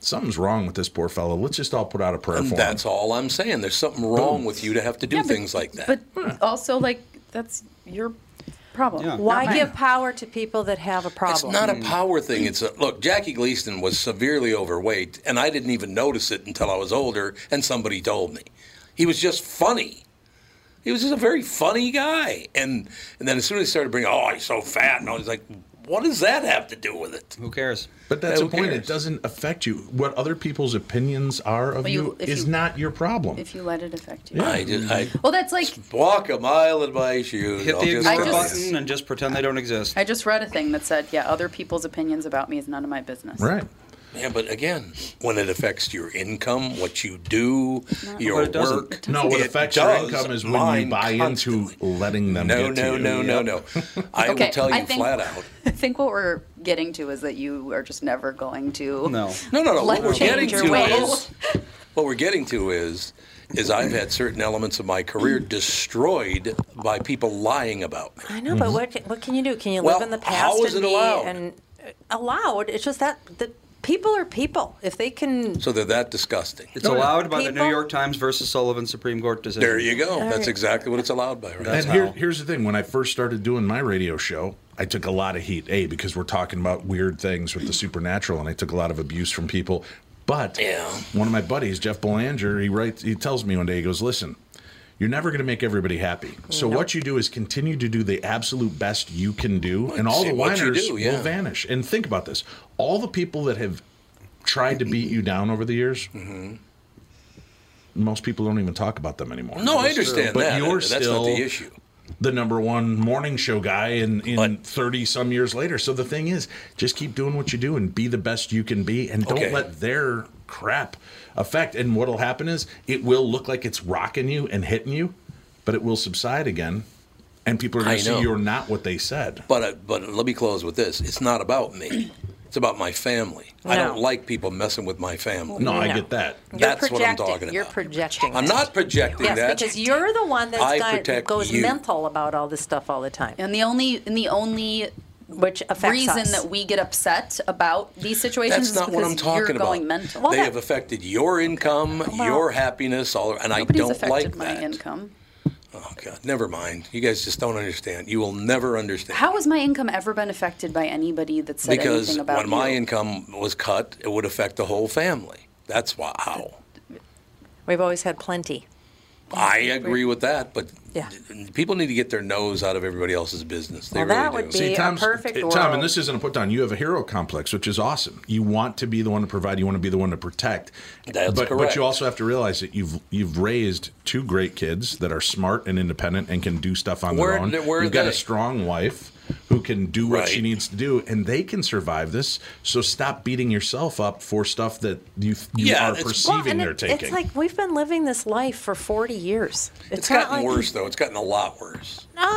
something's wrong with this poor fellow. Let's just all put out a prayer And for that's him. all I'm saying. There's something wrong with you to have to do things like that. But also, like, that's your problem. Why give power to people that have a problem? It's not a power thing. It's look. Jackie Gleason was severely overweight, and I didn't even notice it until I was older, and somebody told me. He was just funny. He was just a very funny guy, and then as soon as he started bringing, he's so fat, and I was like, what does that have to do with it? Who cares? But that's Who the point. cares? It doesn't affect you. What other people's opinions are of you if is not your problem. If you let it affect you. I Well, that's like walk a mile in my shoes. Hit the ignore button and just pretend they don't exist. I just read a thing that said, other people's opinions about me is none of my business. Right. Yeah, but again, when it affects your income, what you do, your But it doesn't. work. No, what it affects your does income is when mine you buy constantly. into letting them get to you. No. I will tell you flat out. I think what we're getting to is that you are just never going to. No. Let What we're getting change your to ways. what we're getting to is I've had certain elements of my career destroyed by people lying about me. I know, but what can you do? Can you Well, live in the past how is and it be allowed? and allowed? It's just that people are people. If they can, So they're that disgusting. It's allowed by the New People- York Times versus Sullivan Supreme Court decision. There you go. All That's right. exactly what it's allowed by. Right? And here's the thing. When I first started doing my radio show, I took a lot of heat, because we're talking about weird things with the supernatural, and I took a lot of abuse from people. But one of my buddies, Jeff Belanger, he tells me one day, he goes, listen, you're never going to make everybody happy. So what you do is continue to do the absolute best you can do, and all see the what you whiners do, yeah. will vanish. And think about this. All the people that have tried to beat you down over the years, most people don't even talk about them anymore. No, I understand but that. you're That's still not the issue. the #1 morning show guy in 30-some years later. So the thing is, just keep doing what you do and be the best you can be, and don't Okay. let their crap affect. And what'll happen is it will look like it's rocking you and hitting you, but it will subside again, and people are going I to see know. you're not what they said. But let me close with this. It's not about me. It's about my family. I No. don't like people messing with my family. No, I get that. That's what I'm talking about. You're projecting. I'm that. not projecting Yes, that. because you're the one I that protect goes you. mental about all this stuff all the time. And the only which affects reason us. that we get upset about these situations That's not is what because I'm talking you're about. going mental. They have affected your income, your happiness, and I Nobody's don't affected like my that. income. Oh God, never mind. You guys just don't understand. You will never understand. How has my income ever been affected by anybody that said Because anything about when my you? income was cut, it would affect the whole family. That's how. We've always had plenty. I agree with that, but Yeah. people need to get their nose out of everybody else's business. They Well, really that do. would be a perfect Tom, world. and this isn't a put down. You have a hero complex, which is awesome. You want to be the one to provide. You want to be the one to protect. That's but correct. you also have to realize that you've raised 2 great kids that are smart and independent and can do stuff on Where- their own. where are You've got they? a strong wife who can do what she Right. needs to do, and they can survive this. So stop beating yourself up for stuff that you Yeah, are it's- perceiving and they're taking. It's like we've been living this life for 40 years. It's not gotten like, worse, though. It's gotten a lot worse.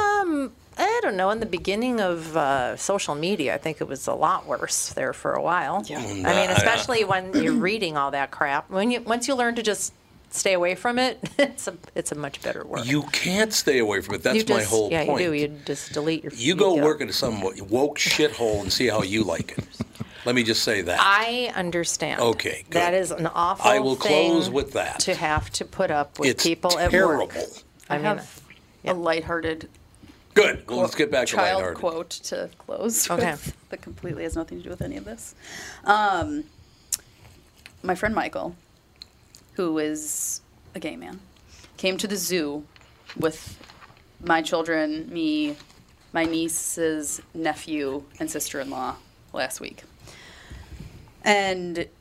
I don't know. In the beginning of social media, I think it was a lot worse there for a while. Yeah. I mean, especially when you're reading all that crap. Once you learn to just stay away from it, it's a much better world. You can't stay away from it. That's You my just- whole yeah, point. you do. You just delete your. You go get work up. at some woke shithole and see how you like it. Let me just say that. I understand. Okay, good. That is an awful I will thing close with that. to have to put up with It's people at terrible. work. I have a lighthearted Good. Well, let's get back to child lighthearted. quote to close Okay. with that completely has nothing to do with any of this. My friend Michael, who is a gay man, came to the zoo with my children, me, my niece's nephew, and sister-in-law last week. And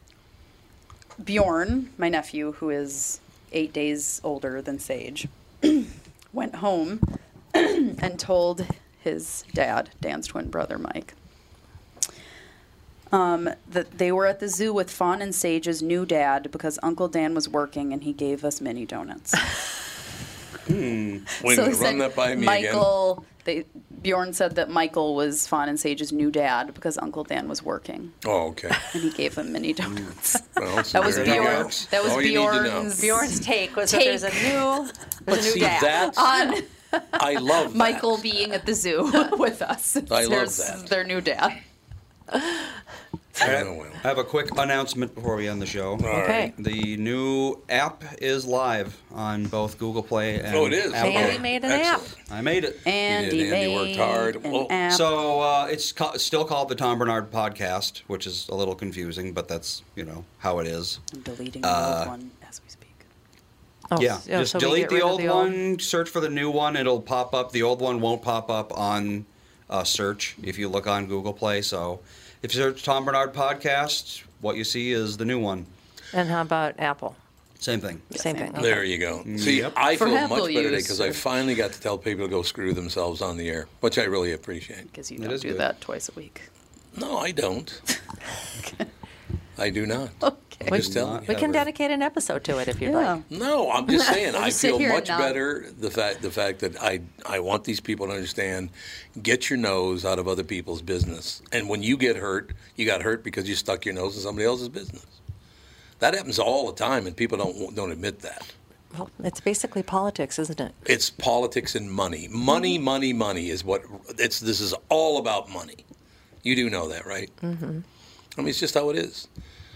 Bjorn, my nephew, who is 8 days older than Sage, went home and told his dad, Dan's twin brother, Mike, that they were at the zoo with Fawn and Sage's new dad because Uncle Dan was working and he gave us mini donuts. Wait a So minute, they run that by me Michael, Bjorn said that Michael was Fawn and Sage's new dad because Uncle Dan was working. again. Oh, okay. And he gave them mini donuts. Well, so That was there you go. Bjorn. That was All you need to know. Bjorn's take was that there's a new But see, dad. that's On I love that. Michael being at the zoo with us. I love There's that. their new dad. I have a quick announcement before we end the show. Okay. The new app is live on both Google Play and it is. Apple. Andy made an app. I made it. Andy worked hard. an app. So it's still called the Tom Bernard Podcast, which is a little confusing, but that's how it is. I'm deleting the old one as we speak. Just so we delete get rid the of old the old- one, search for the new one, it'll pop up. The old one won't pop up on search if you look on Google Play. So if you search Tom Bernard Podcast, what you see is the new one. And how about Apple? Same thing. Same thing. There you go. See, Yep. I For feel Apple much better today use, because I finally got to tell people to go screw themselves on the air, which I really appreciate. Because you don't do that twice a week. No, I don't. I do not. Okay. I just tell them. We can dedicate an episode to it if you'd like. No, I'm just saying. I Just sit feel here and much nod. better the fact that I want these people to understand. Get your nose out of other people's business, and when you get hurt, you got hurt because you stuck your nose in somebody else's business. That happens all the time, and people don't admit that. Well, it's basically politics, isn't it? It's politics and money. Money, money, money is what this is all about. Money. You do know that, right? Mm-hmm. I mean, it's just how it is.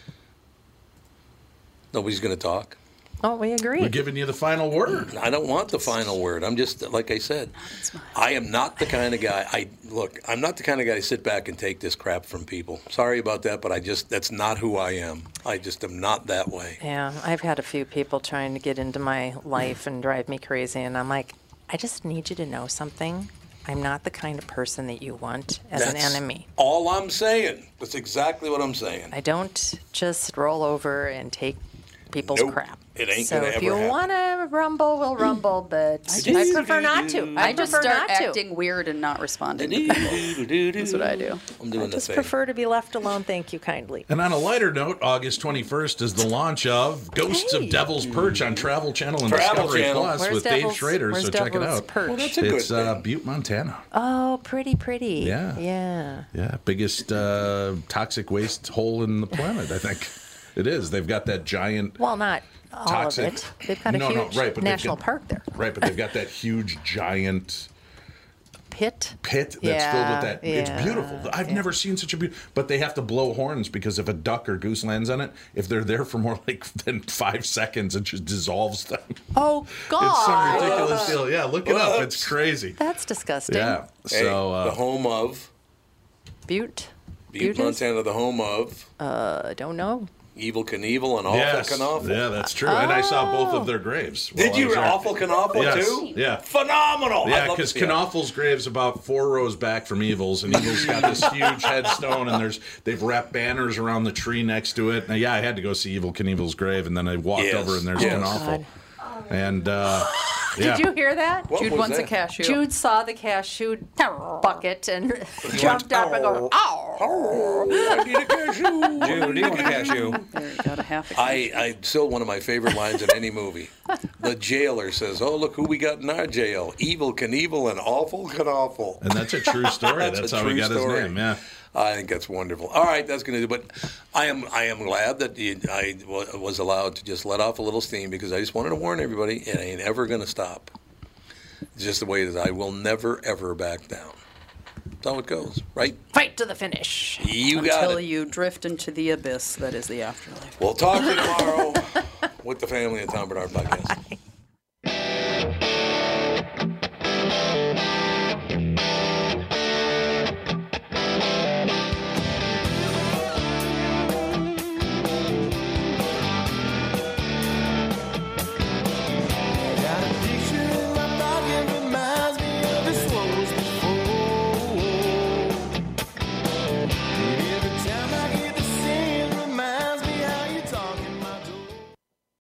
Nobody's going to talk. Oh, we agree. We're giving you the final word. I don't want the final word. I'm just, like I said, I am not the kind of guy, I'm not the kind of guy to sit back and take this crap from people. Sorry about that, but that's not who I am. I just am not that way. Yeah, I've had a few people trying to get into my life and drive me crazy, and I'm like, I just need you to know something. I'm not the kind of person that you want as an enemy. All I'm saying. That's exactly what I'm saying. I don't just roll over and take people's Nope. crap. It ain't so gonna if ever you happen. want to rumble, we'll rumble, but I prefer not to. I just prefer start not to. acting weird and not responding to people. That's what I do. I'm doing I just prefer to be left alone, thank you kindly. And on a lighter note, August 21st is the launch of Ghosts of Devil's Perch on Travel Channel and Travel Discovery Channel. Plus Where's with Devil's- Dave Schrader, where's so check it Devil's out. Perch? Well, that's a good It's thing. Butte, Montana. Oh, pretty. Yeah. Yeah. Yeah, biggest toxic waste hole in the planet, I think. It is. They've got that giant Well, not all toxic. of it. They've got a huge right, but national they've got, park there. Right, but they've got that huge giant Pit that's filled with that. It's beautiful. I've never seen such a beautiful. But they have to blow horns because if a duck or goose lands on it, if they're there for more than 5 seconds, it just dissolves them. Oh, God. It's some ridiculous deal. Yeah, look it up. It's crazy. That's disgusting. Yeah. Hey, So the home of Butte, Butte, Montana, the home of I don't know. Evil Knievel and Awful yes, Knaufel. yeah, that's true. And I saw both of their graves. while Did I you? was there. Awful Knaufel Yes, too? Yeah. Phenomenal. Yeah, I'd love to because see it. Knaufel's grave's about 4 rows back from Evil's, and Evil's got this huge headstone, and they've wrapped banners around the tree next to it. Now, yeah, I had to go see Evil Knievel's grave, and then I walked Yes. over, and there's Yes. Knaufel. And Did you hear that? What Jude was wants a that? cashew. Jude saw the cashew bucket and jumped up and go, ow! I need a cashew. Jude, do you want a cashew? There you got a half a cashew. I still one of my favorite lines in any movie. The jailer says, "Oh, look who we got in our jail: Evil Knievel and Awful Knaufel." And that's a true story. That's a how he true got story. his name. Yeah. I think that's wonderful. All right, that's going to do. But I am glad that I was allowed to just let off a little steam because I just wanted to warn everybody it ain't ever going to stop. It's just the way it is. I will never ever back down. That's how it goes, right? Fight to the finish. You got Until it. you drift into the abyss that is the afterlife. We'll talk to you tomorrow with the family at Tom Bernard Podcast.